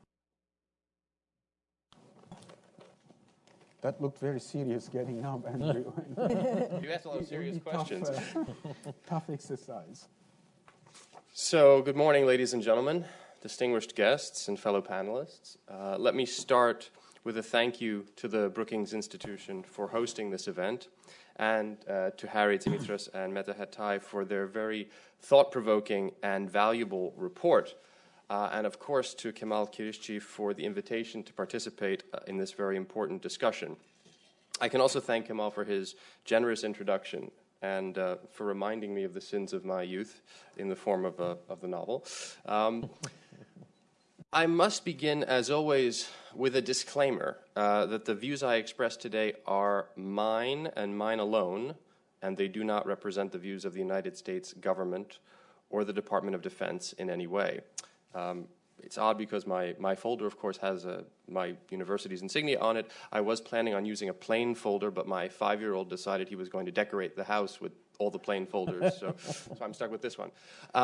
That looked very serious getting up, Andrew. You asked a lot of serious questions. Tough exercise. So, good morning, ladies and gentlemen, distinguished guests and fellow panelists. Let me start with a thank you to the Brookings Institution for hosting this event, and to Harry Dimitras and Meta Hattai for their very thought-provoking and valuable report. And of course to Kemal Kirişçi for the invitation to participate in this very important discussion. I can also thank Kemal for his generous introduction and for reminding me of the sins of my youth in the form of the novel. I must begin, as always, with a disclaimer that the views I express today are mine and mine alone, and they do not represent the views of the United States government or the Department of Defense in any way. It's odd because my folder, of course, has my university's insignia on it. I was planning on using a plain folder, but my 5-year-old decided he was going to decorate the house with all the plain folders, so I'm stuck with this one.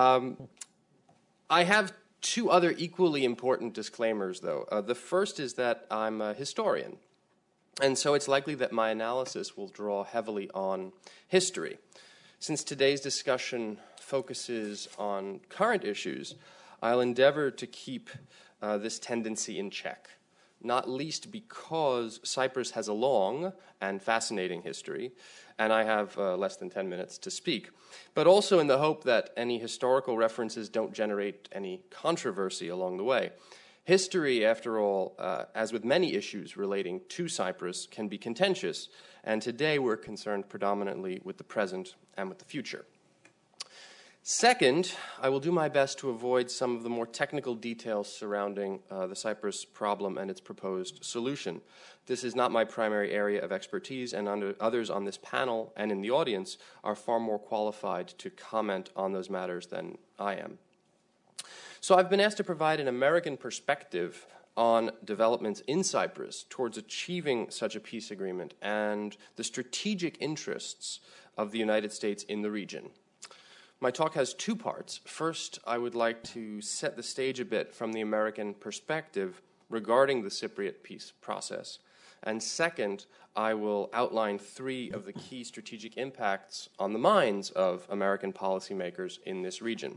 I have two other equally important disclaimers, though. The first is that I'm a historian, and so it's likely that my analysis will draw heavily on history. Since today's discussion focuses on current issues, I'll endeavor to keep this tendency in check, not least because Cyprus has a long and fascinating history, and I have less than 10 minutes to speak, but also in the hope that any historical references don't generate any controversy along the way. History, after all, as with many issues relating to Cyprus, can be contentious, and today we're concerned predominantly with the present and with the future. Second, I will do my best to avoid some of the more technical details surrounding the Cyprus problem and its proposed solution. This is not my primary area of expertise, and others on this panel and in the audience are far more qualified to comment on those matters than I am. So I've been asked to provide an American perspective on developments in Cyprus towards achieving such a peace agreement and the strategic interests of the United States in the region. My talk has two parts. First, I would like to set the stage a bit from the American perspective regarding the Cypriot peace process. And second, I will outline three of the key strategic impacts on the minds of American policymakers in this region.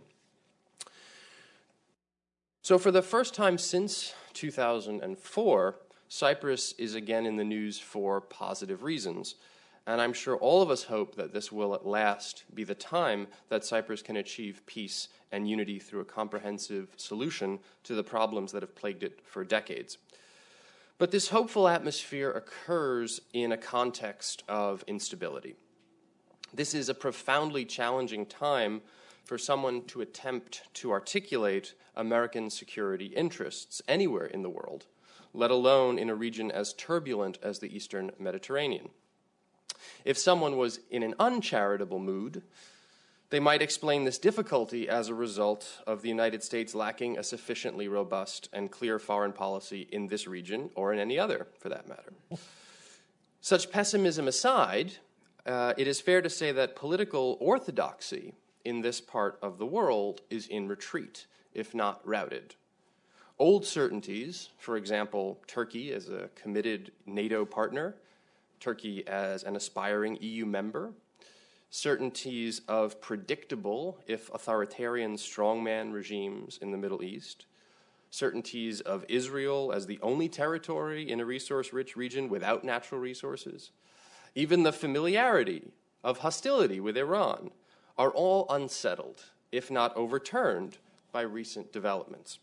So for the first time since 2004, Cyprus is again in the news for positive reasons. And I'm sure all of us hope that this will at last be the time that Cyprus can achieve peace and unity through a comprehensive solution to the problems that have plagued it for decades. But this hopeful atmosphere occurs in a context of instability. This is a profoundly challenging time for someone to attempt to articulate American security interests anywhere in the world, let alone in a region as turbulent as the Eastern Mediterranean. If someone was in an uncharitable mood, they might explain this difficulty as a result of the United States lacking a sufficiently robust and clear foreign policy in this region, or in any other, for that matter. Such pessimism aside, it is fair to say that political orthodoxy in this part of the world is in retreat, if not routed. Old certainties, for example, Turkey as a committed NATO partner, Turkey as an aspiring EU member, certainties of predictable, if authoritarian, strongman regimes in the Middle East, certainties of Israel as the only territory in a resource-rich region without natural resources, even the familiarity of hostility with Iran, are all unsettled, if not overturned, by recent developments.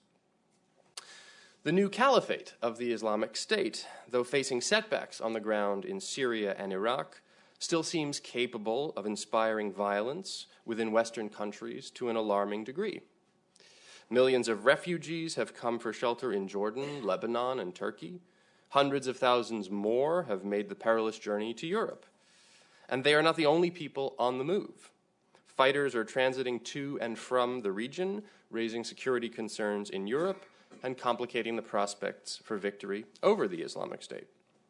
The new caliphate of the Islamic State, though facing setbacks on the ground in Syria and Iraq, still seems capable of inspiring violence within Western countries to an alarming degree. Millions of refugees have come for shelter in Jordan, Lebanon, and Turkey. Hundreds of thousands more have made the perilous journey to Europe. And they are not the only people on the move. Fighters are transiting to and from the region, raising security concerns in Europe and complicating the prospects for victory over the Islamic State.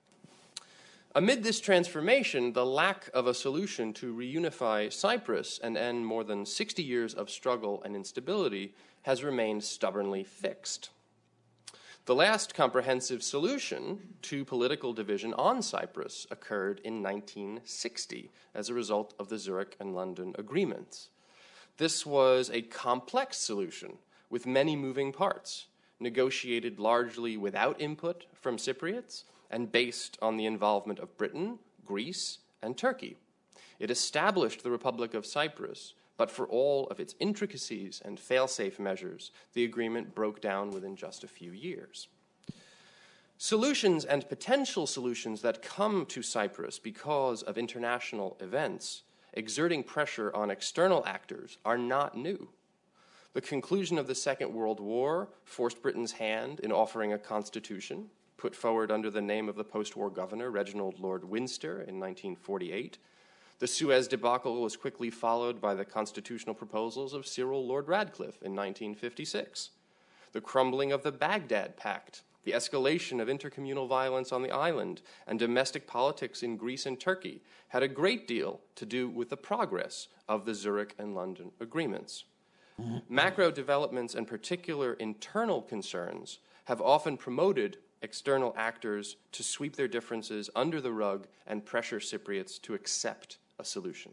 Amid this transformation, the lack of a solution to reunify Cyprus and end more than 60 years of struggle and instability has remained stubbornly fixed. The last comprehensive solution to political division on Cyprus occurred in 1960 as a result of the Zurich and London agreements. This was a complex solution with many moving parts, negotiated largely without input from Cypriots and based on the involvement of Britain, Greece, and Turkey. It established the Republic of Cyprus, but for all of its intricacies and fail-safe measures, the agreement broke down within just a few years. Solutions and potential solutions that come to Cyprus because of international events, exerting pressure on external actors, are not new. The conclusion of the Second World War forced Britain's hand in offering a constitution, put forward under the name of the post-war governor, Reginald Lord Winster, in 1948. The Suez debacle was quickly followed by the constitutional proposals of Cyril Lord Radcliffe in 1956. The crumbling of the Baghdad Pact, the escalation of intercommunal violence on the island, and domestic politics in Greece and Turkey had a great deal to do with the progress of the Zurich and London agreements. Macro developments and particular internal concerns have often promoted external actors to sweep their differences under the rug and pressure Cypriots to accept a solution.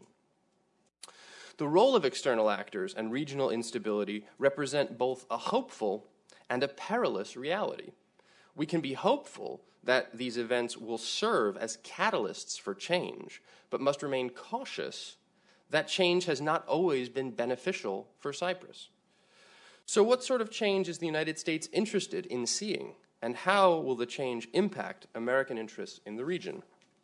The role of external actors and regional instability represent both a hopeful and a perilous reality. We can be hopeful that these events will serve as catalysts for change, but must remain cautious that change has not always been beneficial for Cyprus. So what sort of change is the United States interested in seeing, and how will the change impact American interests in the region?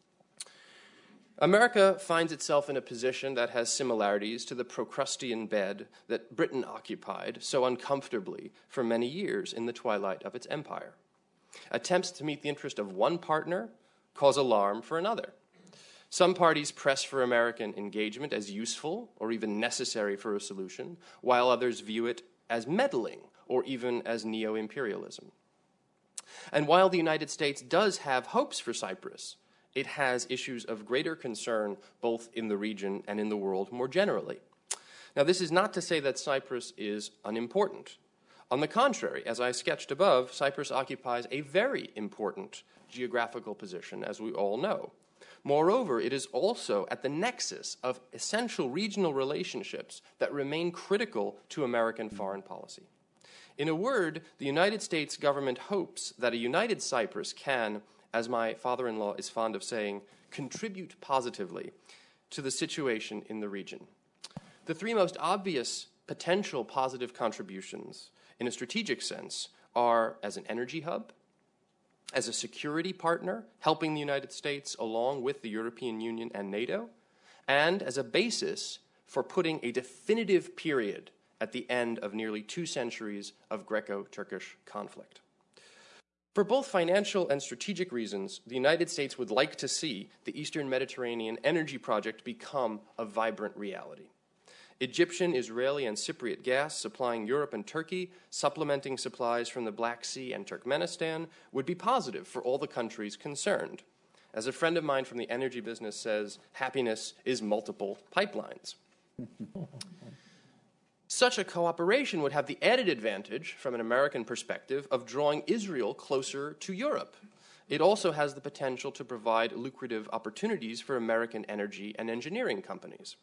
America finds itself in a position that has similarities to the Procrustean bed that Britain occupied so uncomfortably for many years in the twilight of its empire. Attempts to meet the interest of one partner cause alarm for another. Some parties press for American engagement as useful or even necessary for a solution, while others view it as meddling or even as neo-imperialism. And while the United States does have hopes for Cyprus, it has issues of greater concern both in the region and in the world more generally. Now, this is not to say that Cyprus is unimportant. On the contrary, as I sketched above, Cyprus occupies a very important geographical position, as we all know. Moreover, it is also at the nexus of essential regional relationships that remain critical to American foreign policy. In a word, the United States government hopes that a united Cyprus can, as my father-in-law is fond of saying, contribute positively to the situation in the region. The three most obvious potential positive contributions in a strategic sense are as an energy hub, as a security partner, helping the United States along with the European Union and NATO, and as a basis for putting a definitive period at the end of nearly 2 centuries of Greco-Turkish conflict. For both financial and strategic reasons, the United States would like to see the Eastern Mediterranean energy project become a vibrant reality. Egyptian, Israeli, and Cypriot gas supplying Europe and Turkey, supplementing supplies from the Black Sea and Turkmenistan, would be positive for all the countries concerned. As a friend of mine from the energy business says, happiness is multiple pipelines. Such a cooperation would have the added advantage, from an American perspective, of drawing Israel closer to Europe. It also has the potential to provide lucrative opportunities for American energy and engineering companies.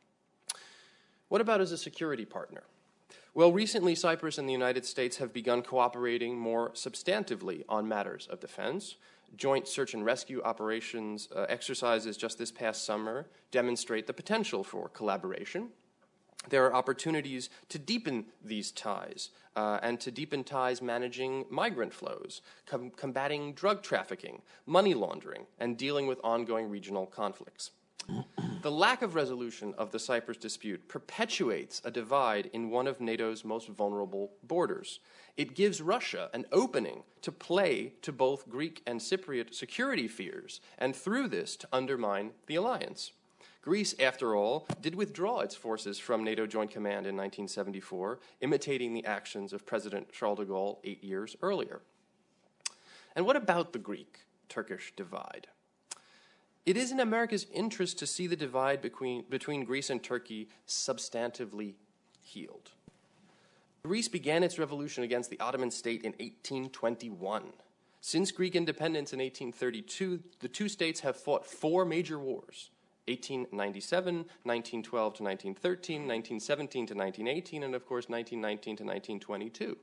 What about as a security partner? Well, recently Cyprus and the United States have begun cooperating more substantively on matters of defense. Joint search and rescue operations exercises just this past summer demonstrate the potential for collaboration. There are opportunities to deepen these ties and to deepen ties managing migrant flows, combating drug trafficking, money laundering, and dealing with ongoing regional conflicts. The lack of resolution of the Cyprus dispute perpetuates a divide in one of NATO's most vulnerable borders. It gives Russia an opening to play to both Greek and Cypriot security fears, and through this to undermine the alliance. Greece, after all, did withdraw its forces from NATO Joint Command in 1974, imitating the actions of President Charles de Gaulle 8 years earlier. And what about the Greek-Turkish divide? It is in America's interest to see the divide between Greece and Turkey substantively healed. Greece began its revolution against the Ottoman state in 1821. Since Greek independence in 1832, the two states have fought 4 major wars: 1897, 1912 to 1913, 1917 to 1918, and of course 1919 to 1922.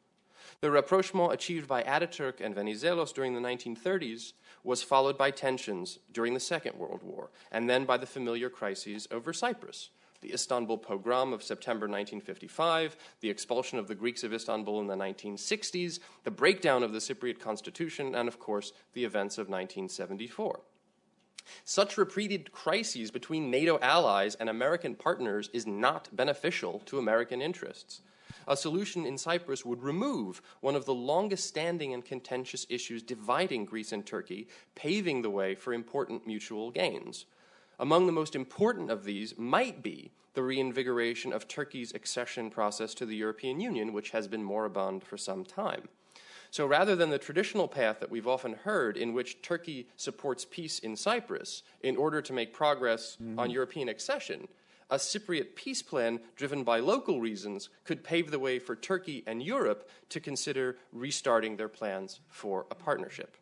The rapprochement achieved by Ataturk and Venizelos during the 1930s was followed by tensions during the Second World War, and then by the familiar crises over Cyprus: the Istanbul pogrom of September 1955, the expulsion of the Greeks of Istanbul in the 1960s, the breakdown of the Cypriot constitution, and of course the events of 1974. Such repeated crises between NATO allies and American partners is not beneficial to American interests. A solution in Cyprus would remove one of the longest-standing and contentious issues dividing Greece and Turkey, paving the way for important mutual gains. Among the most important of these might be the reinvigoration of Turkey's accession process to the European Union, which has been moribund for some time. So rather than the traditional path that we've often heard, in which Turkey supports peace in Cyprus in order to make progress on European accession, a Cypriot peace plan driven by local reasons could pave the way for Turkey and Europe to consider restarting their plans for a partnership.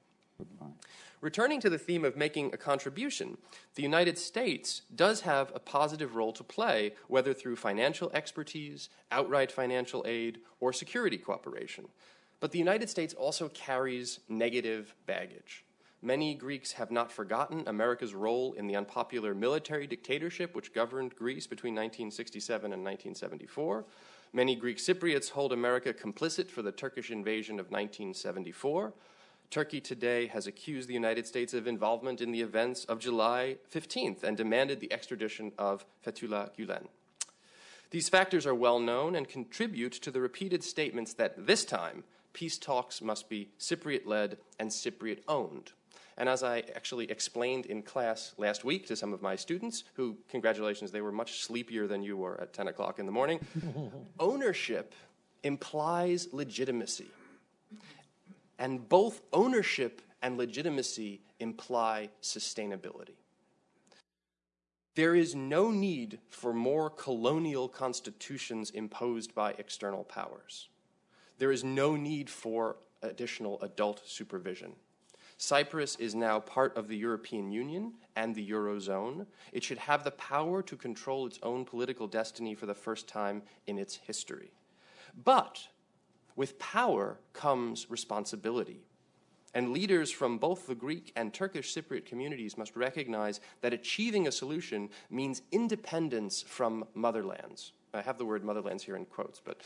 Returning to the theme of making a contribution, the United States does have a positive role to play, whether through financial expertise, outright financial aid, or security cooperation. But the United States also carries negative baggage. Many Greeks have not forgotten America's role in the unpopular military dictatorship which governed Greece between 1967 and 1974. Many Greek Cypriots hold America complicit for the Turkish invasion of 1974. Turkey today has accused the United States of involvement in the events of July 15th and demanded the extradition of Fethullah Gülen. These factors are well known and contribute to the repeated statements that this time peace talks must be Cypriot-led and Cypriot-owned. And as I actually explained in class last week to some of my students, who, congratulations, they were much sleepier than you were at 10 o'clock in the morning, ownership implies legitimacy. And both ownership and legitimacy imply sustainability. There is no need for more colonial constitutions imposed by external powers. There is no need for additional adult supervision. Cyprus is now part of the European Union and the Eurozone. It should have the power to control its own political destiny for the first time in its history. But with power comes responsibility. And leaders from both the Greek and Turkish Cypriot communities must recognize that achieving a solution means independence from motherlands. I have the word motherlands here in quotes, but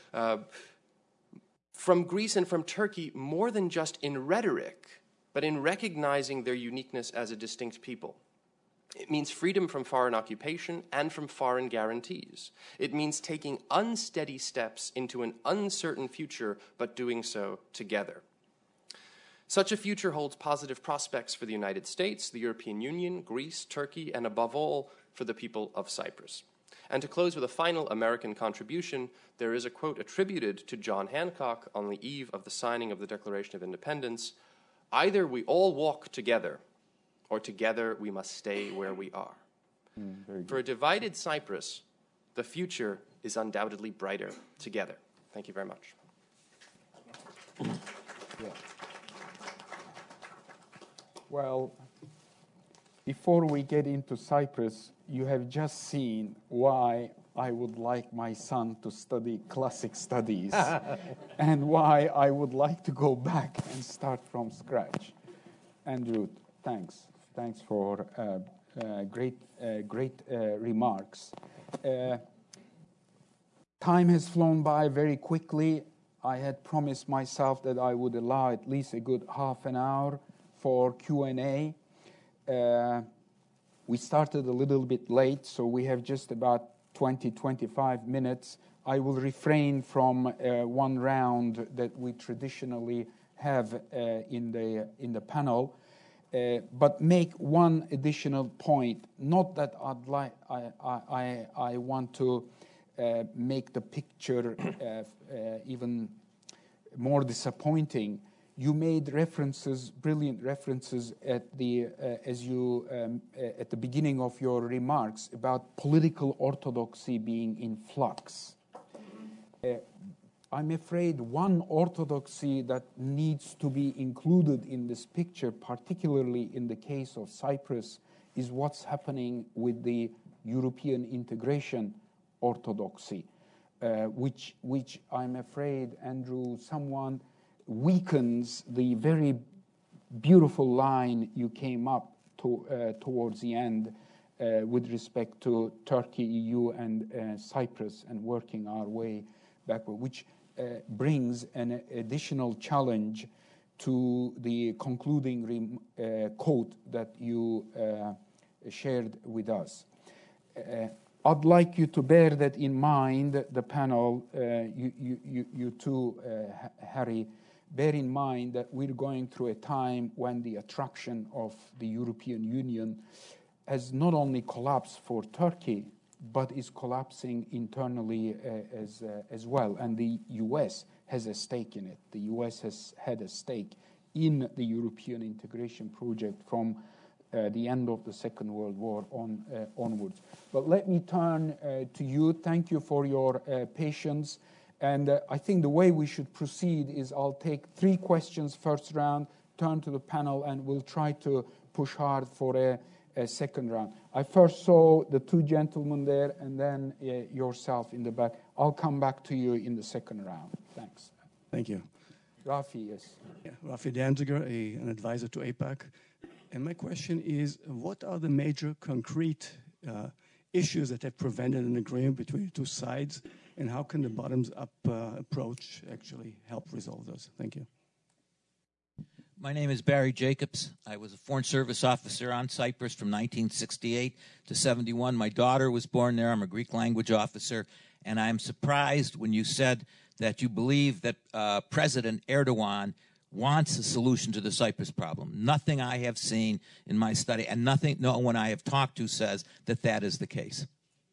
from Greece and from Turkey, more than just in rhetoric, but in recognizing their uniqueness as a distinct people. It means freedom from foreign occupation and from foreign guarantees. It means taking unsteady steps into an uncertain future, but doing so together. Such a future holds positive prospects for the United States, the European Union, Greece, Turkey, and above all, for the people of Cyprus. And to close with a final American contribution, there is a quote attributed to John Hancock on the eve of the signing of the Declaration of Independence: "Either we all walk together, or together we must stay where we are. For a divided Cyprus, the future is undoubtedly brighter together. Thank you very much. Yeah. Well, before we get into Cyprus, you have just seen why I would like my son to study classic studies and why I would like to go back and start from scratch. Andrew, thanks. Thanks for great remarks. Time has flown by very quickly. I had promised myself that I would allow at least a good half an hour for Q&A. We started a little bit late, so we have just about 20-25 minutes. I will refrain from one round that we traditionally have in the panel, but make one additional point. Not that I want to make the picture even more disappointing. You made references, brilliant references, at the beginning of your remarks about political orthodoxy being in flux. I'm afraid one orthodoxy that needs to be included in this picture, particularly in the case of Cyprus, is what's happening with the European integration orthodoxy, which I'm afraid, Andrew, somewhat weakens the very beautiful line you came up to towards the end with respect to Turkey, EU, and Cyprus, and working our way backward, which brings an additional challenge to the concluding quote that you shared with us. I'd like you to bear that in mind, the panel, you too, Harry, bear in mind that we're going through a time when the attraction of the European Union has not only collapsed for Turkey, but is collapsing internally as well. And the US has a stake in it. The US has had a stake in the European integration project from the end of the Second World War onwards. But let me turn to you. Thank you for your patience. And I think the way we should proceed is I'll take 3 questions first round, turn to the panel, and we'll try to push hard for a second round. I first saw the 2 gentlemen there, and then yourself in the back. I'll come back to you in the second round. Thanks. Thank you. Rafi, yes. Yeah, Rafi Danziger, an advisor to AIPAC. And my question is, what are the major concrete issues that have prevented an agreement between the 2 sides, and how can the bottoms-up approach actually help resolve those? Thank you. My name is Barry Jacobs. I was a Foreign Service officer on Cyprus from 1968 to 71. My daughter was born there. I'm a Greek language officer. And I'm surprised when you said that you believe that President Erdogan wants a solution to the Cyprus problem. Nothing I have seen in my study, and no one I have talked to says that that is the case.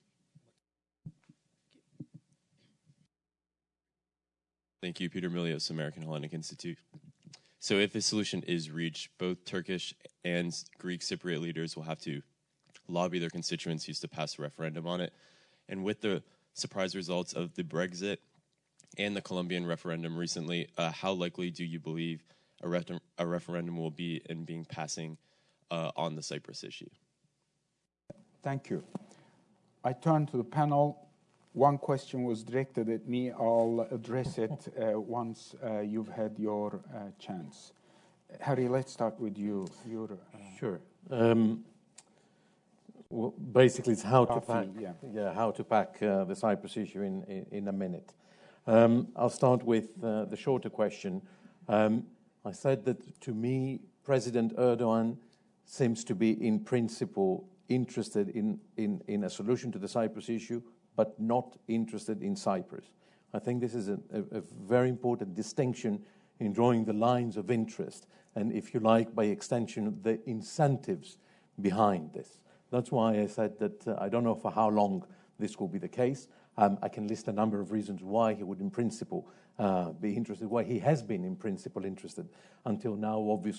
Thank you, Peter Milios, American Hellenic Institute. So if a solution is reached, both Turkish and Greek Cypriot leaders will have to lobby their constituencies to pass a referendum on it. And with the surprise results of the Brexit and the Colombian referendum recently, how likely do you believe a referendum will be in being passing on the Cyprus issue? Thank you. I turn to the panel. One question was directed at me. I'll address it once you've had your chance. Harry, let's start with you. Sure. Well, basically, it's how to pack. How to pack the Cyprus issue in a minute. I'll start with the shorter question. I said that to me, President Erdogan seems to be, in principle, interested in a solution to the Cyprus issue, but not interested in Cyprus. I think this is a very important distinction in drawing the lines of interest, and if you like, by extension, the incentives behind this. That's why I said that I don't know for how long this will be the case. I can list a number of reasons why he would, in principle, be interested, why he has been, in principle, interested. Until now, obviously,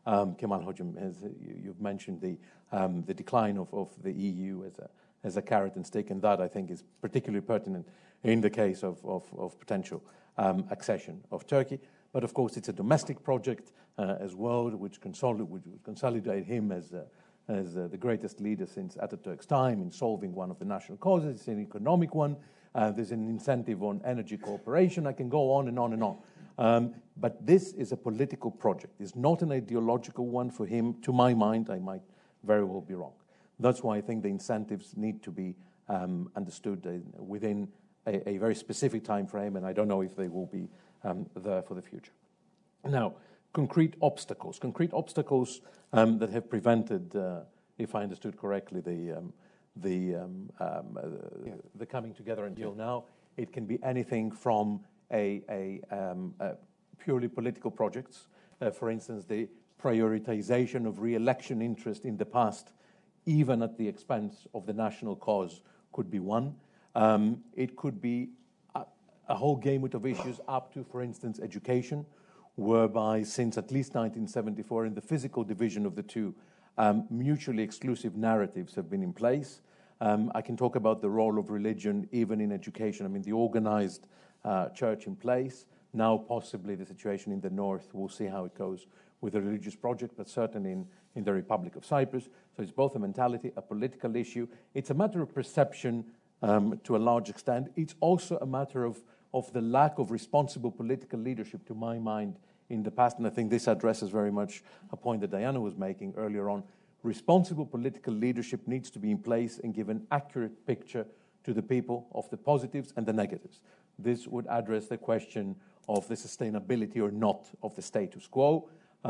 Kemal Hocam, you've mentioned the decline of the EU as a carrot and stick, and that I think is particularly pertinent in the case of potential accession of Turkey. But of course, it's a domestic project as well, which would consolidate him as the greatest leader since Ataturk's time in solving one of the national causes. It's an economic one. There's an incentive on energy cooperation. I can go on and on and on. But this is a political project. It's not an ideological one for him. To my mind, I might very well be wrong. That's why I think the incentives need to be understood within a very specific time frame, and I don't know if they will be there for the future. Now, concrete obstacles that have prevented, if I understood correctly, the coming together until now. It can be anything from a purely political projects, for instance, the prioritization of re-election interest in the past, even at the expense of the national cause, could be one. It could be a whole gamut of issues up to, for instance, education, whereby since at least 1974, in the physical division of the two, mutually exclusive narratives have been in place. I can talk about the role of religion even in education. I mean, the organized church in place. Now possibly the situation in the north, we'll see how it goes with the religious project, but certainly in the Republic of Cyprus. So it's both a mentality, a political issue. It's a matter of perception to a large extent. It's also a matter of the lack of responsible political leadership, to my mind, in the past. And I think this addresses very much a point that Diana was making earlier on. Responsible political leadership needs to be in place and give an accurate picture to the people of the positives and the negatives. This would address the question of the sustainability or not of the status quo,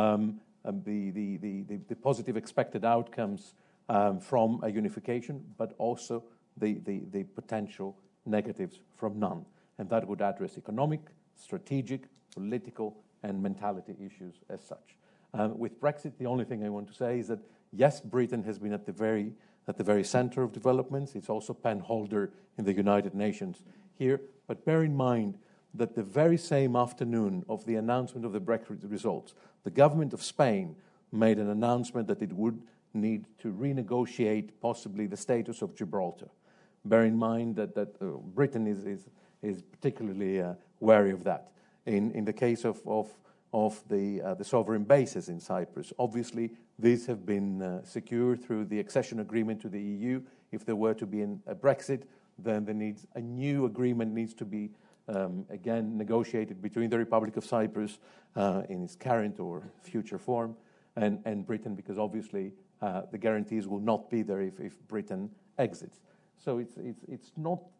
the positive expected outcomes from a unification, but also the potential negatives from none. And that would address economic, strategic, political, and mentality issues as such. With Brexit, the only thing I want to say is that, yes, Britain has been at the very center of developments. It's also pen holder in the United Nations here. But bear in mind that the very same afternoon of the announcement of the Brexit results, the government of Spain made an announcement that it would need to renegotiate possibly the status of Gibraltar. Bear in mind that Britain is particularly wary of that. In the case of the sovereign bases in Cyprus, obviously these have been secured through the accession agreement to the EU. If there were to be a Brexit, then a new agreement needs to be again negotiated between the Republic of Cyprus in its current or future form and Britain, because obviously the guarantees will not be there if Britain exits. So it's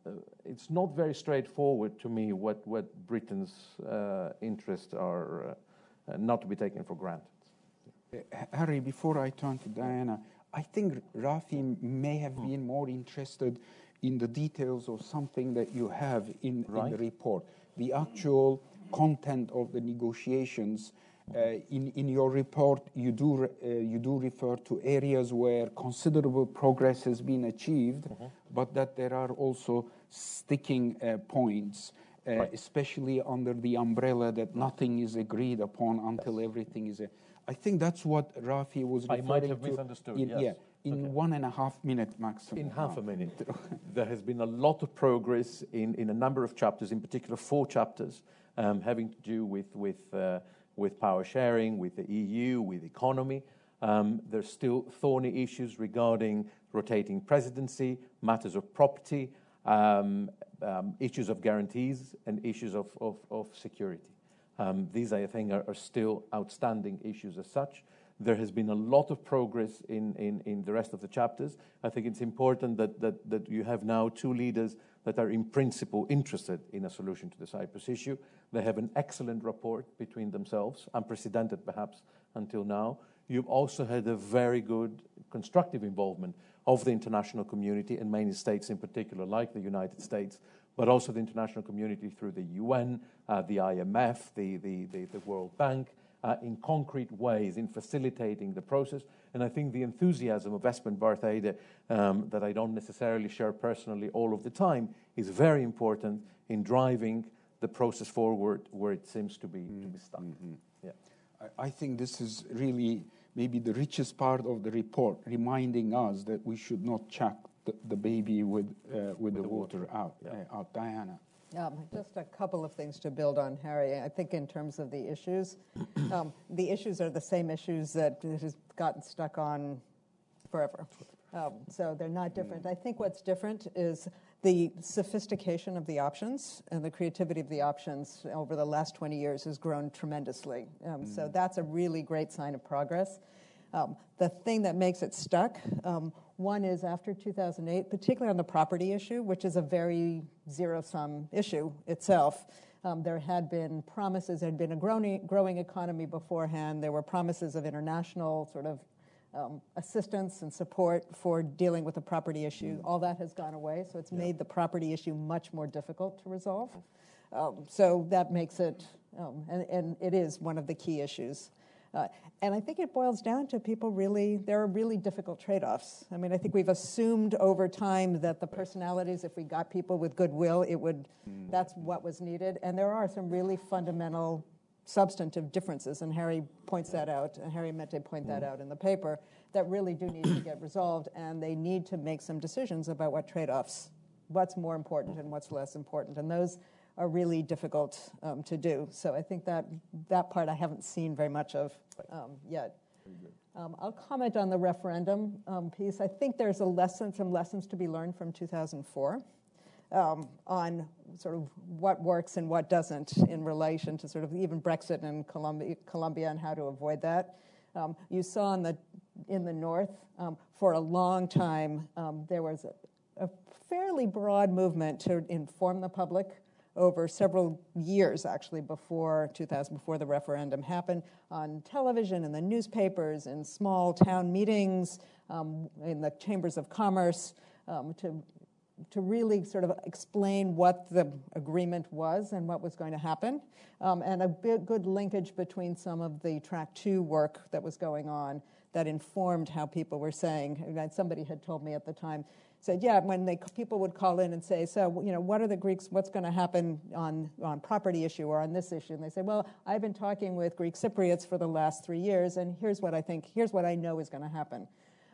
not very straightforward to me what Britain's interests are, not to be taken for granted. Harry, before I turn to Diana, I think Rafi may have been more interested in the details of something that you have in the report, the actual content of the negotiations. In your report, you do refer to areas where considerable progress has been achieved, but that there are also sticking points, especially under the umbrella that nothing is agreed upon until everything is. I think that's what Rafi was referring to. I might have misunderstood. In 1.5 minutes maximum. In half a minute. There has been a lot of progress in a number of chapters, in particular 4 chapters, having to do with power sharing, with the EU, with economy. There's still thorny issues regarding rotating presidency, matters of property, issues of guarantees, and issues of security. These, I think, are still outstanding issues as such. There has been a lot of progress in the rest of the chapters. I think it's important that you have now 2 leaders that are in principle interested in a solution to the Cyprus issue. They have an excellent rapport between themselves, unprecedented perhaps until now. You've also had a very good constructive involvement of the international community and many states in particular, like the United States, but also the international community through the UN, the IMF, the World Bank, in concrete ways in facilitating the process. And I think the enthusiasm of Espen Barth Eide, that I don't necessarily share personally all of the time, is very important in driving the process forward where it seems to be stuck. I think this is really maybe the richest part of the report, reminding us that we should not chuck the baby with the water out. Yeah. Diana. Just a couple of things to build on, Harry. I think in terms of the issues are the same issues that it has gotten stuck on forever. So they're not different. I think what's different is the sophistication of the options and the creativity of the options over the last 20 years has grown tremendously. So that's a really great sign of progress. The thing that makes it stuck, one is after 2008, particularly on the property issue, which is a very zero-sum issue itself. There had been promises, there had been a growing economy beforehand. There were promises of international sort of assistance and support for dealing with the property issue. All that has gone away, so it's made the property issue much more difficult to resolve. So that makes it, and it is one of the key issues. And I think it boils down to there are really difficult trade-offs. I mean, I think we've assumed over time that the personalities, if we got people with goodwill, that's what was needed. And there are some really fundamental substantive differences, and Harry points that out, and Harry meant to point that out in the paper, that really do need to get resolved, and they need to make some decisions about what trade-offs, what's more important and what's less important. And those are really difficult to do. So I think that part I haven't seen very much of yet. I'll comment on the referendum piece. I think there's some lessons to be learned from 2004 on sort of what works and what doesn't in relation to sort of even Brexit and Colombia and how to avoid that. You saw in the North, for a long time, there was a fairly broad movement to inform the public over several years, actually, before the referendum happened, on television, in the newspapers, in small town meetings, in the chambers of commerce, to really sort of explain what the agreement was and what was going to happen, and a good linkage between some of the Track 2 work that was going on that informed how people were saying. And somebody had told me at the time, said, when people would call in and say, so, what are the Greeks, what's going to happen on property issue or on this issue? And they say, well, I've been talking with Greek Cypriots for the last 3 years, and here's what I know is going to happen.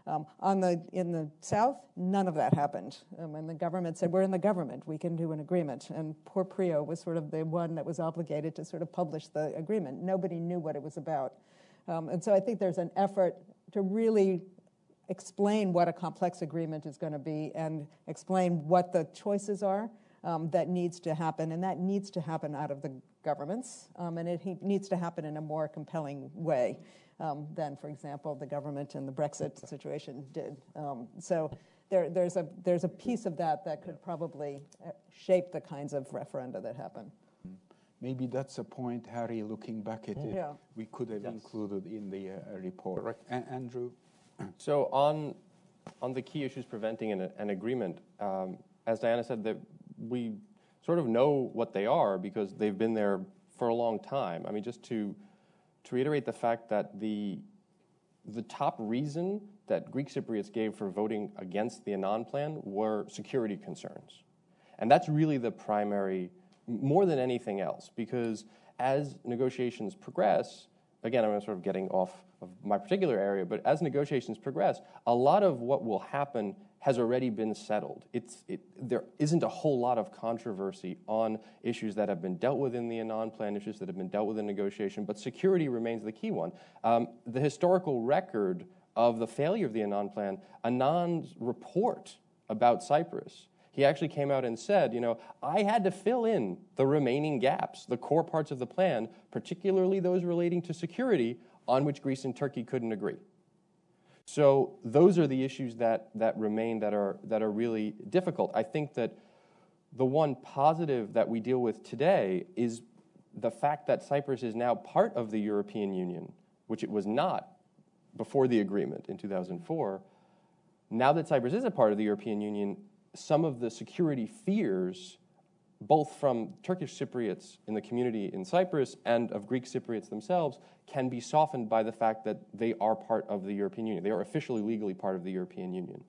In the South, none of that happened. And the government said, we're in the government, we can do an agreement. And poor Prio was sort of the one that was obligated to sort of publish the agreement. Nobody knew what it was about. And so I think there's an effort to really explain what a complex agreement is going to be and explain what the choices are that needs to happen. And that needs to happen out of the governments. And it needs to happen in a more compelling way than, for example, the government in the Brexit situation did. So there's a piece of that could probably shape the kinds of referenda that happen. Maybe that's a point, Harry, looking back at it, we could have included in the report. Correct. Andrew? So on the key issues preventing an agreement, as Diana said, that we sort of know what they are because they've been there for a long time. I mean, just to reiterate the fact that the top reason that Greek Cypriots gave for voting against the Annan plan were security concerns. And that's really the primary, more than anything else, because as negotiations progress, again, I'm sort of getting off of my particular area, but as negotiations progress, a lot of what will happen has already been settled. There isn't a whole lot of controversy on issues that have been dealt with in the Annan plan, issues that have been dealt with in negotiation, but security remains the key one. The historical record of the failure of the Annan plan, Annan's report about Cyprus, he actually came out and said, I had to fill in the remaining gaps, the core parts of the plan, particularly those relating to security, on which Greece and Turkey couldn't agree. So those are the issues that remain that are really difficult. I think that the one positive that we deal with today is the fact that Cyprus is now part of the European Union, which it was not before the agreement in 2004. Now that Cyprus is a part of the European Union, some of the security fears, both from Turkish Cypriots in the community in Cyprus and of Greek Cypriots themselves, can be softened by the fact that they are part of the European Union. They are officially, legally part of the European Union.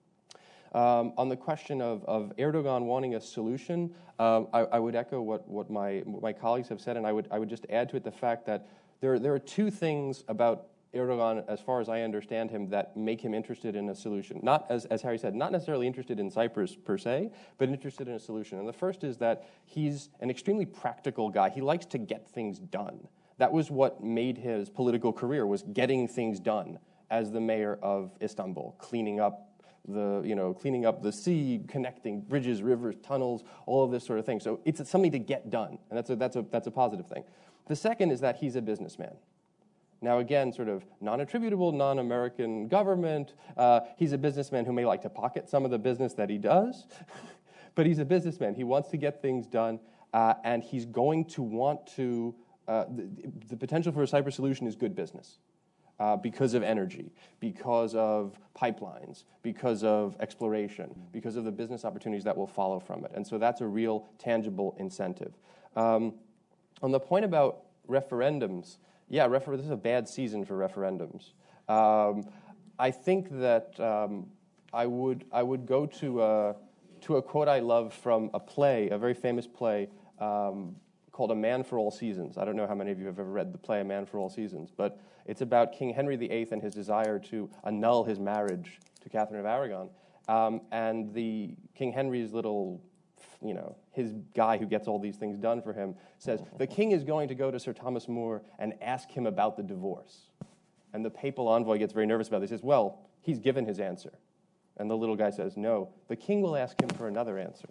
On the question of Erdogan wanting a solution, I would echo what my colleagues have said, and I would just add to it the fact that There are two things about Erdogan, as far as I understand him, that make him interested in a solution. Not, as Harry said, not necessarily interested in Cyprus per se, but interested in a solution. And the first is that he's an extremely practical guy. He likes to get things done. That was what made his political career, was getting things done as the mayor of Istanbul, cleaning up the sea, connecting bridges, rivers, tunnels, all of this sort of thing. So it's something to get done, and that's a positive thing. The second is that he's a businessman. Now, again, sort of non-attributable, non-American government. He's a businessman who may like to pocket some of the business that he does, but he's a businessman. He wants to get things done, and he's going to want to. The potential for a Cyprus solution is good business. Because of energy, because of pipelines, because of exploration, because of the business opportunities that will follow from it. And so that's a real tangible incentive. On the point about referendums, this is a bad season for referendums. I think that I would go to a quote I love from a play, a very famous play, called A Man for All Seasons. I don't know how many of you have ever read the play A Man for All Seasons, but it's about King Henry VIII and his desire to annul his marriage to Catherine of Aragon. And the King Henry's little, his guy who gets all these things done for him says, the king is going to go to Sir Thomas More and ask him about the divorce. And the papal envoy gets very nervous about this. He says, well, he's given his answer. And the little guy says, no, the king will ask him for another answer.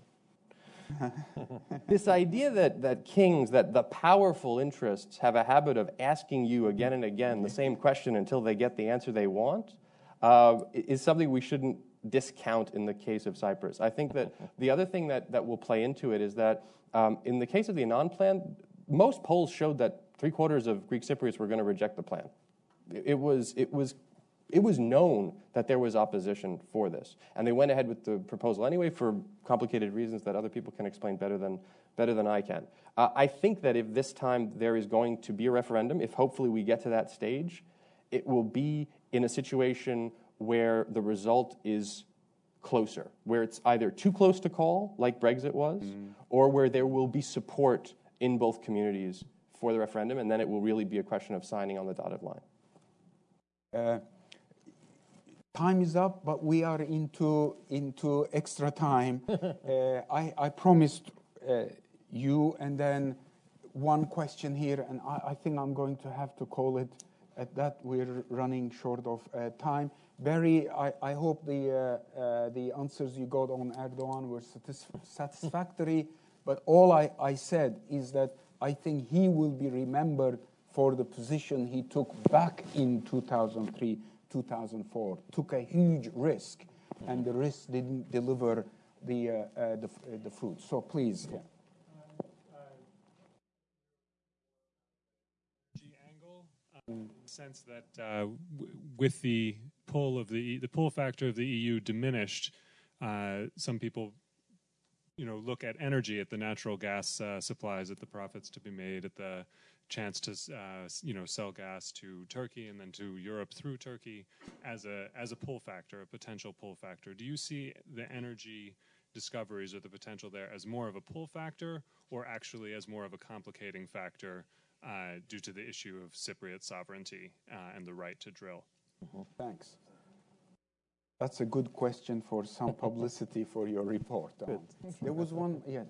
This idea that kings, that the powerful interests have a habit of asking you again and again the same question until they get the answer they want, is something we shouldn't discount in the case of Cyprus. I think that the other thing that will play into it is that in the case of the Annan plan, most polls showed that 3/4 of Greek Cypriots were going to reject the plan. It was known that there was opposition for this, and they went ahead with the proposal anyway for complicated reasons that other people can explain better than I can. I think that if this time there is going to be a referendum, if hopefully we get to that stage, it will be in a situation where the result is closer, where it's either too close to call, like Brexit was, or where there will be support in both communities for the referendum, and then it will really be a question of signing on the dotted line. Time is up, but we are into extra time. I promised you, and then one question here, and I think I'm going to have to call it at that. We're running short of time. Barry, I hope the answers you got on Erdogan were satisfactory, but all I said is that I think he will be remembered for the position he took back in 2003, 2004, took a huge risk, and the risk didn't deliver the fruit. So please. Yeah. Angle, in the sense that with the pull factor of the EU diminished, some people look at energy, at the natural gas supplies, at the profits to be made, at the chance to sell gas to Turkey and then to Europe through Turkey as a pull factor, a potential pull factor. Do you see the energy discoveries or the potential there as more of a pull factor, or actually as more of a complicating factor due to the issue of Cypriot sovereignty and the right to drill? Thanks. That's a good question for some publicity for your report. There was one, yes.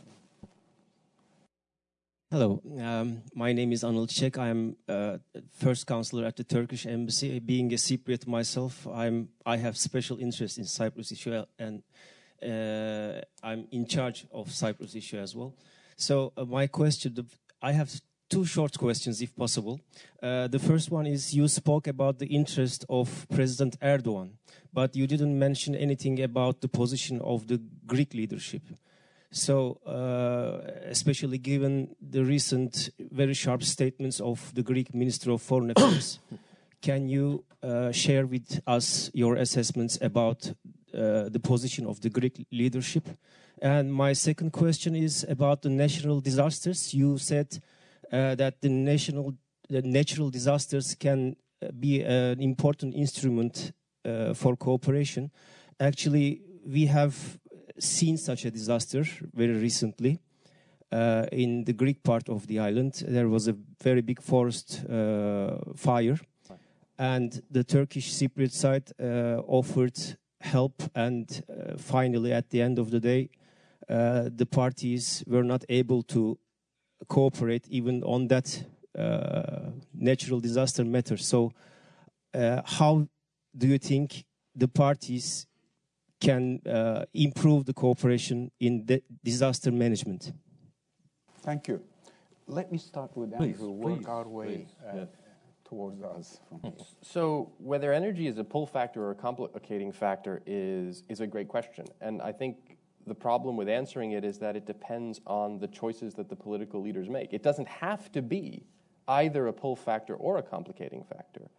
Hello, my name is Anıl Çiçek. I'm first counselor at the Turkish Embassy. Being a Cypriot myself, I have special interest in Cyprus issue, and I'm in charge of Cyprus issue as well. So my question, I have two short questions, if possible. The first one is, you spoke about the interest of President Erdogan, but you didn't mention anything about the position of the Greek leadership. So, especially given the recent very sharp statements of the Greek Minister of Foreign Affairs, can you share with us your assessments about the position of the Greek leadership? And my second question is about the natural disasters. You said that the natural disasters can be an important instrument for cooperation. Actually, we have seen such a disaster very recently. in the Greek part of the island, there was a very big forest fire, and the Turkish Cypriot side offered help, and finally, at the end of the day, the parties were not able to cooperate even on that natural disaster matter. So how do you think the parties can improve the cooperation in the disaster management? Thank you. Let me start with Andrew, work our way towards us. So whether energy is a pull factor or a complicating factor is a great question. And I think the problem with answering it is that it depends on the choices that the political leaders make. It doesn't have to be either a pull factor or a complicating factor.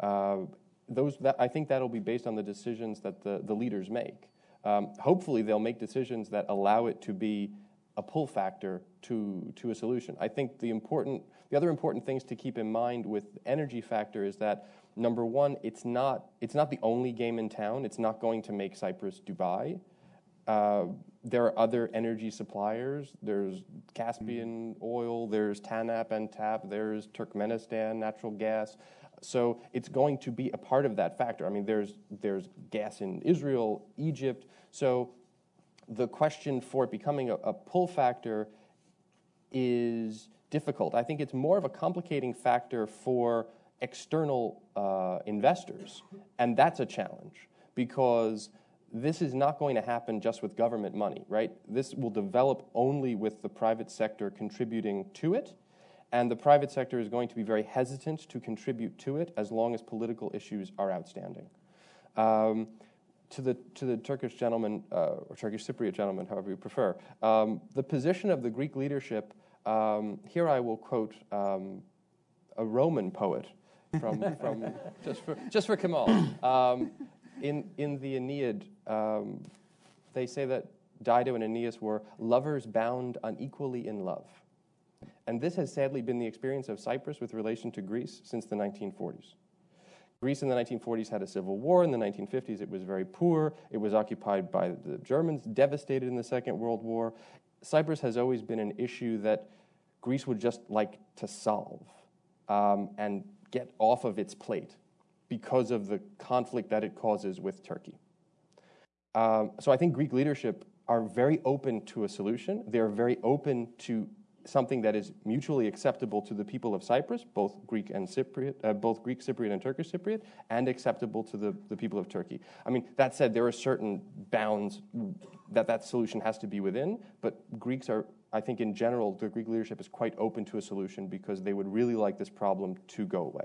I think that'll be based on the decisions that the leaders make. Hopefully, they'll make decisions that allow it to be a pull factor to a solution. I think the other important things to keep in mind with energy factor is that, number one, it's not the only game in town. It's not going to make Cyprus Dubai. There are other energy suppliers. There's Caspian oil, there's TANAP and TAP, there's Turkmenistan natural gas. So it's going to be a part of that factor. I mean, there's gas in Israel, Egypt. So the question for it becoming a pull factor is difficult. I think it's more of a complicating factor for external investors, and that's a challenge because this is not going to happen just with government money, right? This will develop only with the private sector contributing to it, and the private sector is going to be very hesitant to contribute to it as long as political issues are outstanding. To the Turkish gentleman, or Turkish Cypriot gentleman, however you prefer, the position of the Greek leadership, here I will quote a Roman poet from just for Kemal. In the Aeneid, they say that Dido and Aeneas were lovers bound unequally in love. And this has sadly been the experience of Cyprus with relation to Greece since the 1940s. Greece in the 1940s had a civil war. In the 1950s, it was very poor. It was occupied by the Germans, devastated in the Second World War. Cyprus has always been an issue that Greece would just like to solve and get off of its plate because of the conflict that it causes with Turkey. So I think Greek leadership are very open to a solution. They're very open to something that is mutually acceptable to the people of Cyprus, both Greek and Cypriot, both Greek Cypriot and Turkish Cypriot, and acceptable to the people of Turkey. I mean, that said, there are certain bounds that solution has to be within, but Greeks are, I think in general, the Greek leadership is quite open to a solution because they would really like this problem to go away.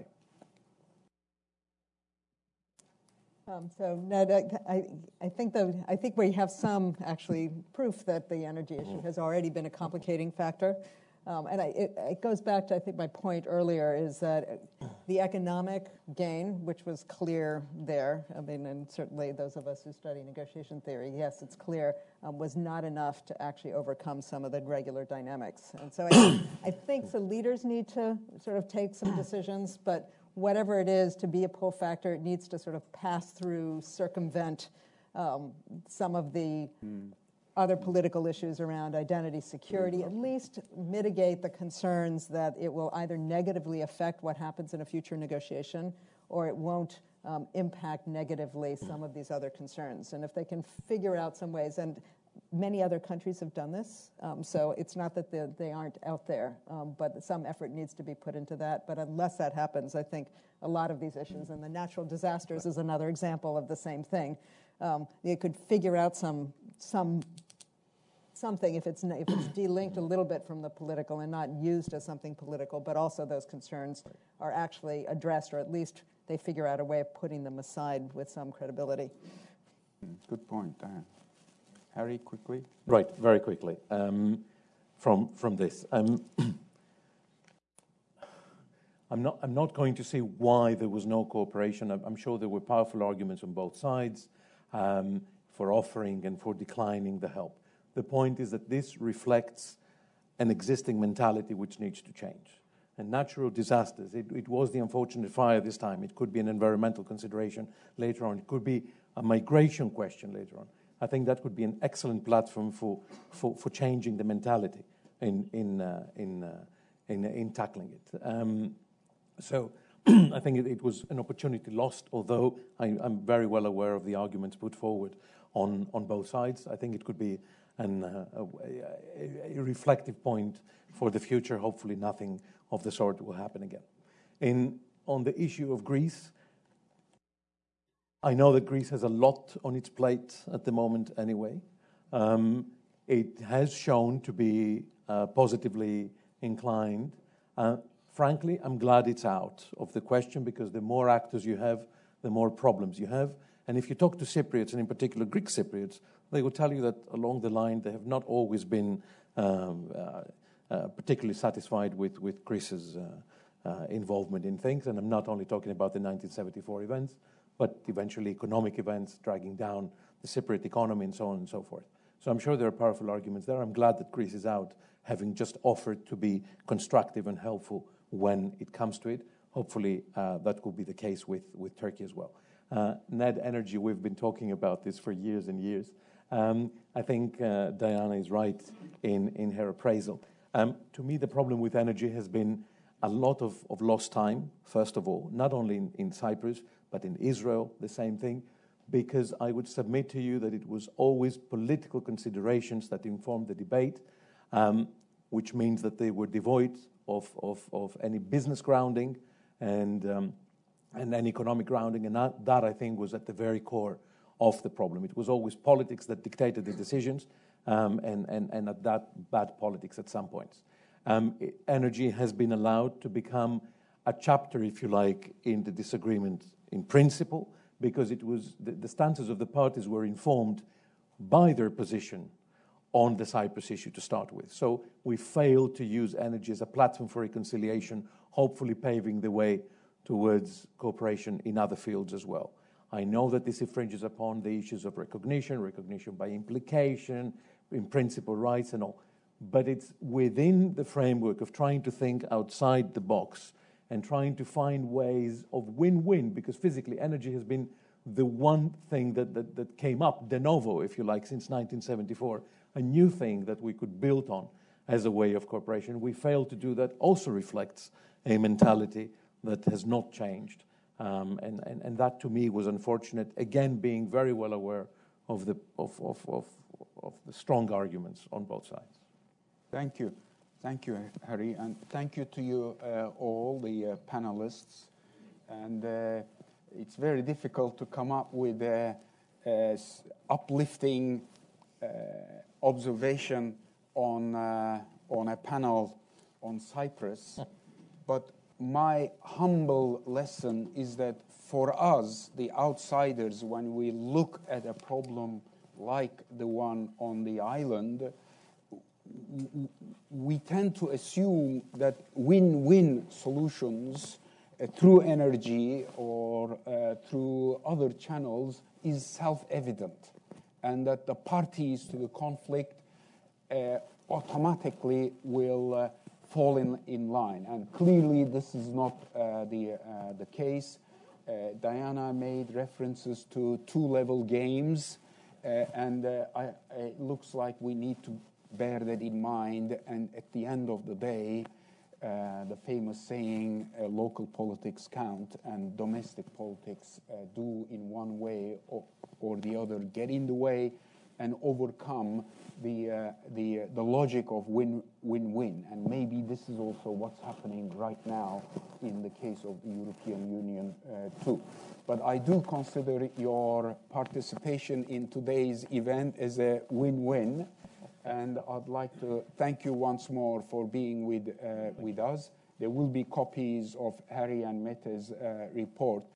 So Ned, I think we have some actually proof that the energy issue has already been a complicating factor, and it goes back to I think my point earlier is that the economic gain, which was clear there, I mean, and certainly those of us who study negotiation theory, yes, it's clear, was not enough to actually overcome some of the regular dynamics, and so I think the leaders need to sort of take some decisions, but whatever it is, to be a pull factor, it needs to sort of pass through, circumvent some of the other political issues around identity security, at least mitigate the concerns that it will either negatively affect what happens in a future negotiation or it won't impact negatively some of these other concerns. And if they can figure out some ways, and many other countries have done this, so it's not that they aren't out there, but some effort needs to be put into that. But unless that happens, I think a lot of these issues, and the natural disasters is another example of the same thing. You could figure out something if it's delinked a little bit from the political and not used as something political, but also those concerns are actually addressed, or at least they figure out a way of putting them aside with some credibility. Good point, Diane. Harry, quickly. Right, very quickly. From this, I'm not going to say why there was no cooperation. I'm sure there were powerful arguments on both sides for offering and for declining the help. The point is that this reflects an existing mentality which needs to change. And natural disasters, it was the unfortunate fire this time. It could be an environmental consideration later on. It could be a migration question later on. I think that would be an excellent platform for changing the mentality. in tackling it. So I think it was an opportunity lost, although I'm very well aware of the arguments put forward on both sides. I think it could be a reflective point for the future. Hopefully nothing of the sort will happen again. On the issue of Greece, I know that Greece has a lot on its plate at the moment anyway. It has shown to be positively inclined. Frankly, I'm glad it's out of the question, because the more actors you have, the more problems you have. And if you talk to Cypriots, and in particular Greek Cypriots, they will tell you that along the line they have not always been particularly satisfied with Greece's involvement in things. And I'm not only talking about the 1974 events, but eventually economic events dragging down the Cypriot economy and so on and so forth. So I'm sure there are powerful arguments there. I'm glad that Greece is out, having just offered to be constructive and helpful when it comes to it. Hopefully that will be the case with Turkey as well. Net energy, we've been talking about this for years and years. I think Diana is right in her appraisal. To me, the problem with energy has been a lot of lost time, first of all, not only in Cyprus, but in Israel, the same thing, because I would submit to you that it was always political considerations that informed the debate, which means that they were devoid of any business grounding and any economic grounding, and that I think was at the very core of the problem. It was always politics that dictated the decisions, and at that, bad politics at some points. Energy has been allowed to become a chapter, if you like, in the disagreement in principle, because it was the stances of the parties were informed by their position on the Cyprus issue to start with. So we failed to use energy as a platform for reconciliation, hopefully paving the way towards cooperation in other fields as well. I know that this infringes upon the issues of recognition by implication, in principle rights and all, but it's within the framework of trying to think outside the box and trying to find ways of win-win, because physically energy has been the one thing that came up de novo, if you like, since 1974, a new thing that we could build on as a way of cooperation. We failed to do that. Also reflects a mentality that has not changed. And that to me was unfortunate, again, being very well aware of the strong arguments on both sides. Thank you. Thank you, Harry, and thank you to you all, the panelists. And it's very difficult to come up with uplifting observation on a panel on Cyprus. But my humble lesson is that for us, the outsiders, when we look at a problem like the one on the island, we tend to assume that win-win solutions through energy or through other channels is self-evident, and that the parties to the conflict automatically will fall in line. And clearly this is not the case. Diana made references to two-level games, and it looks like we need to bear that in mind. And at the end of the day, the famous saying, local politics count and domestic politics do in one way or the other get in the way and overcome the logic of win-win. And maybe this is also what's happening right now in the case of the European Union too. But I do consider your participation in today's event as a win-win. And I'd like to thank you once more for being with us. There will be copies of Harry and Mete's report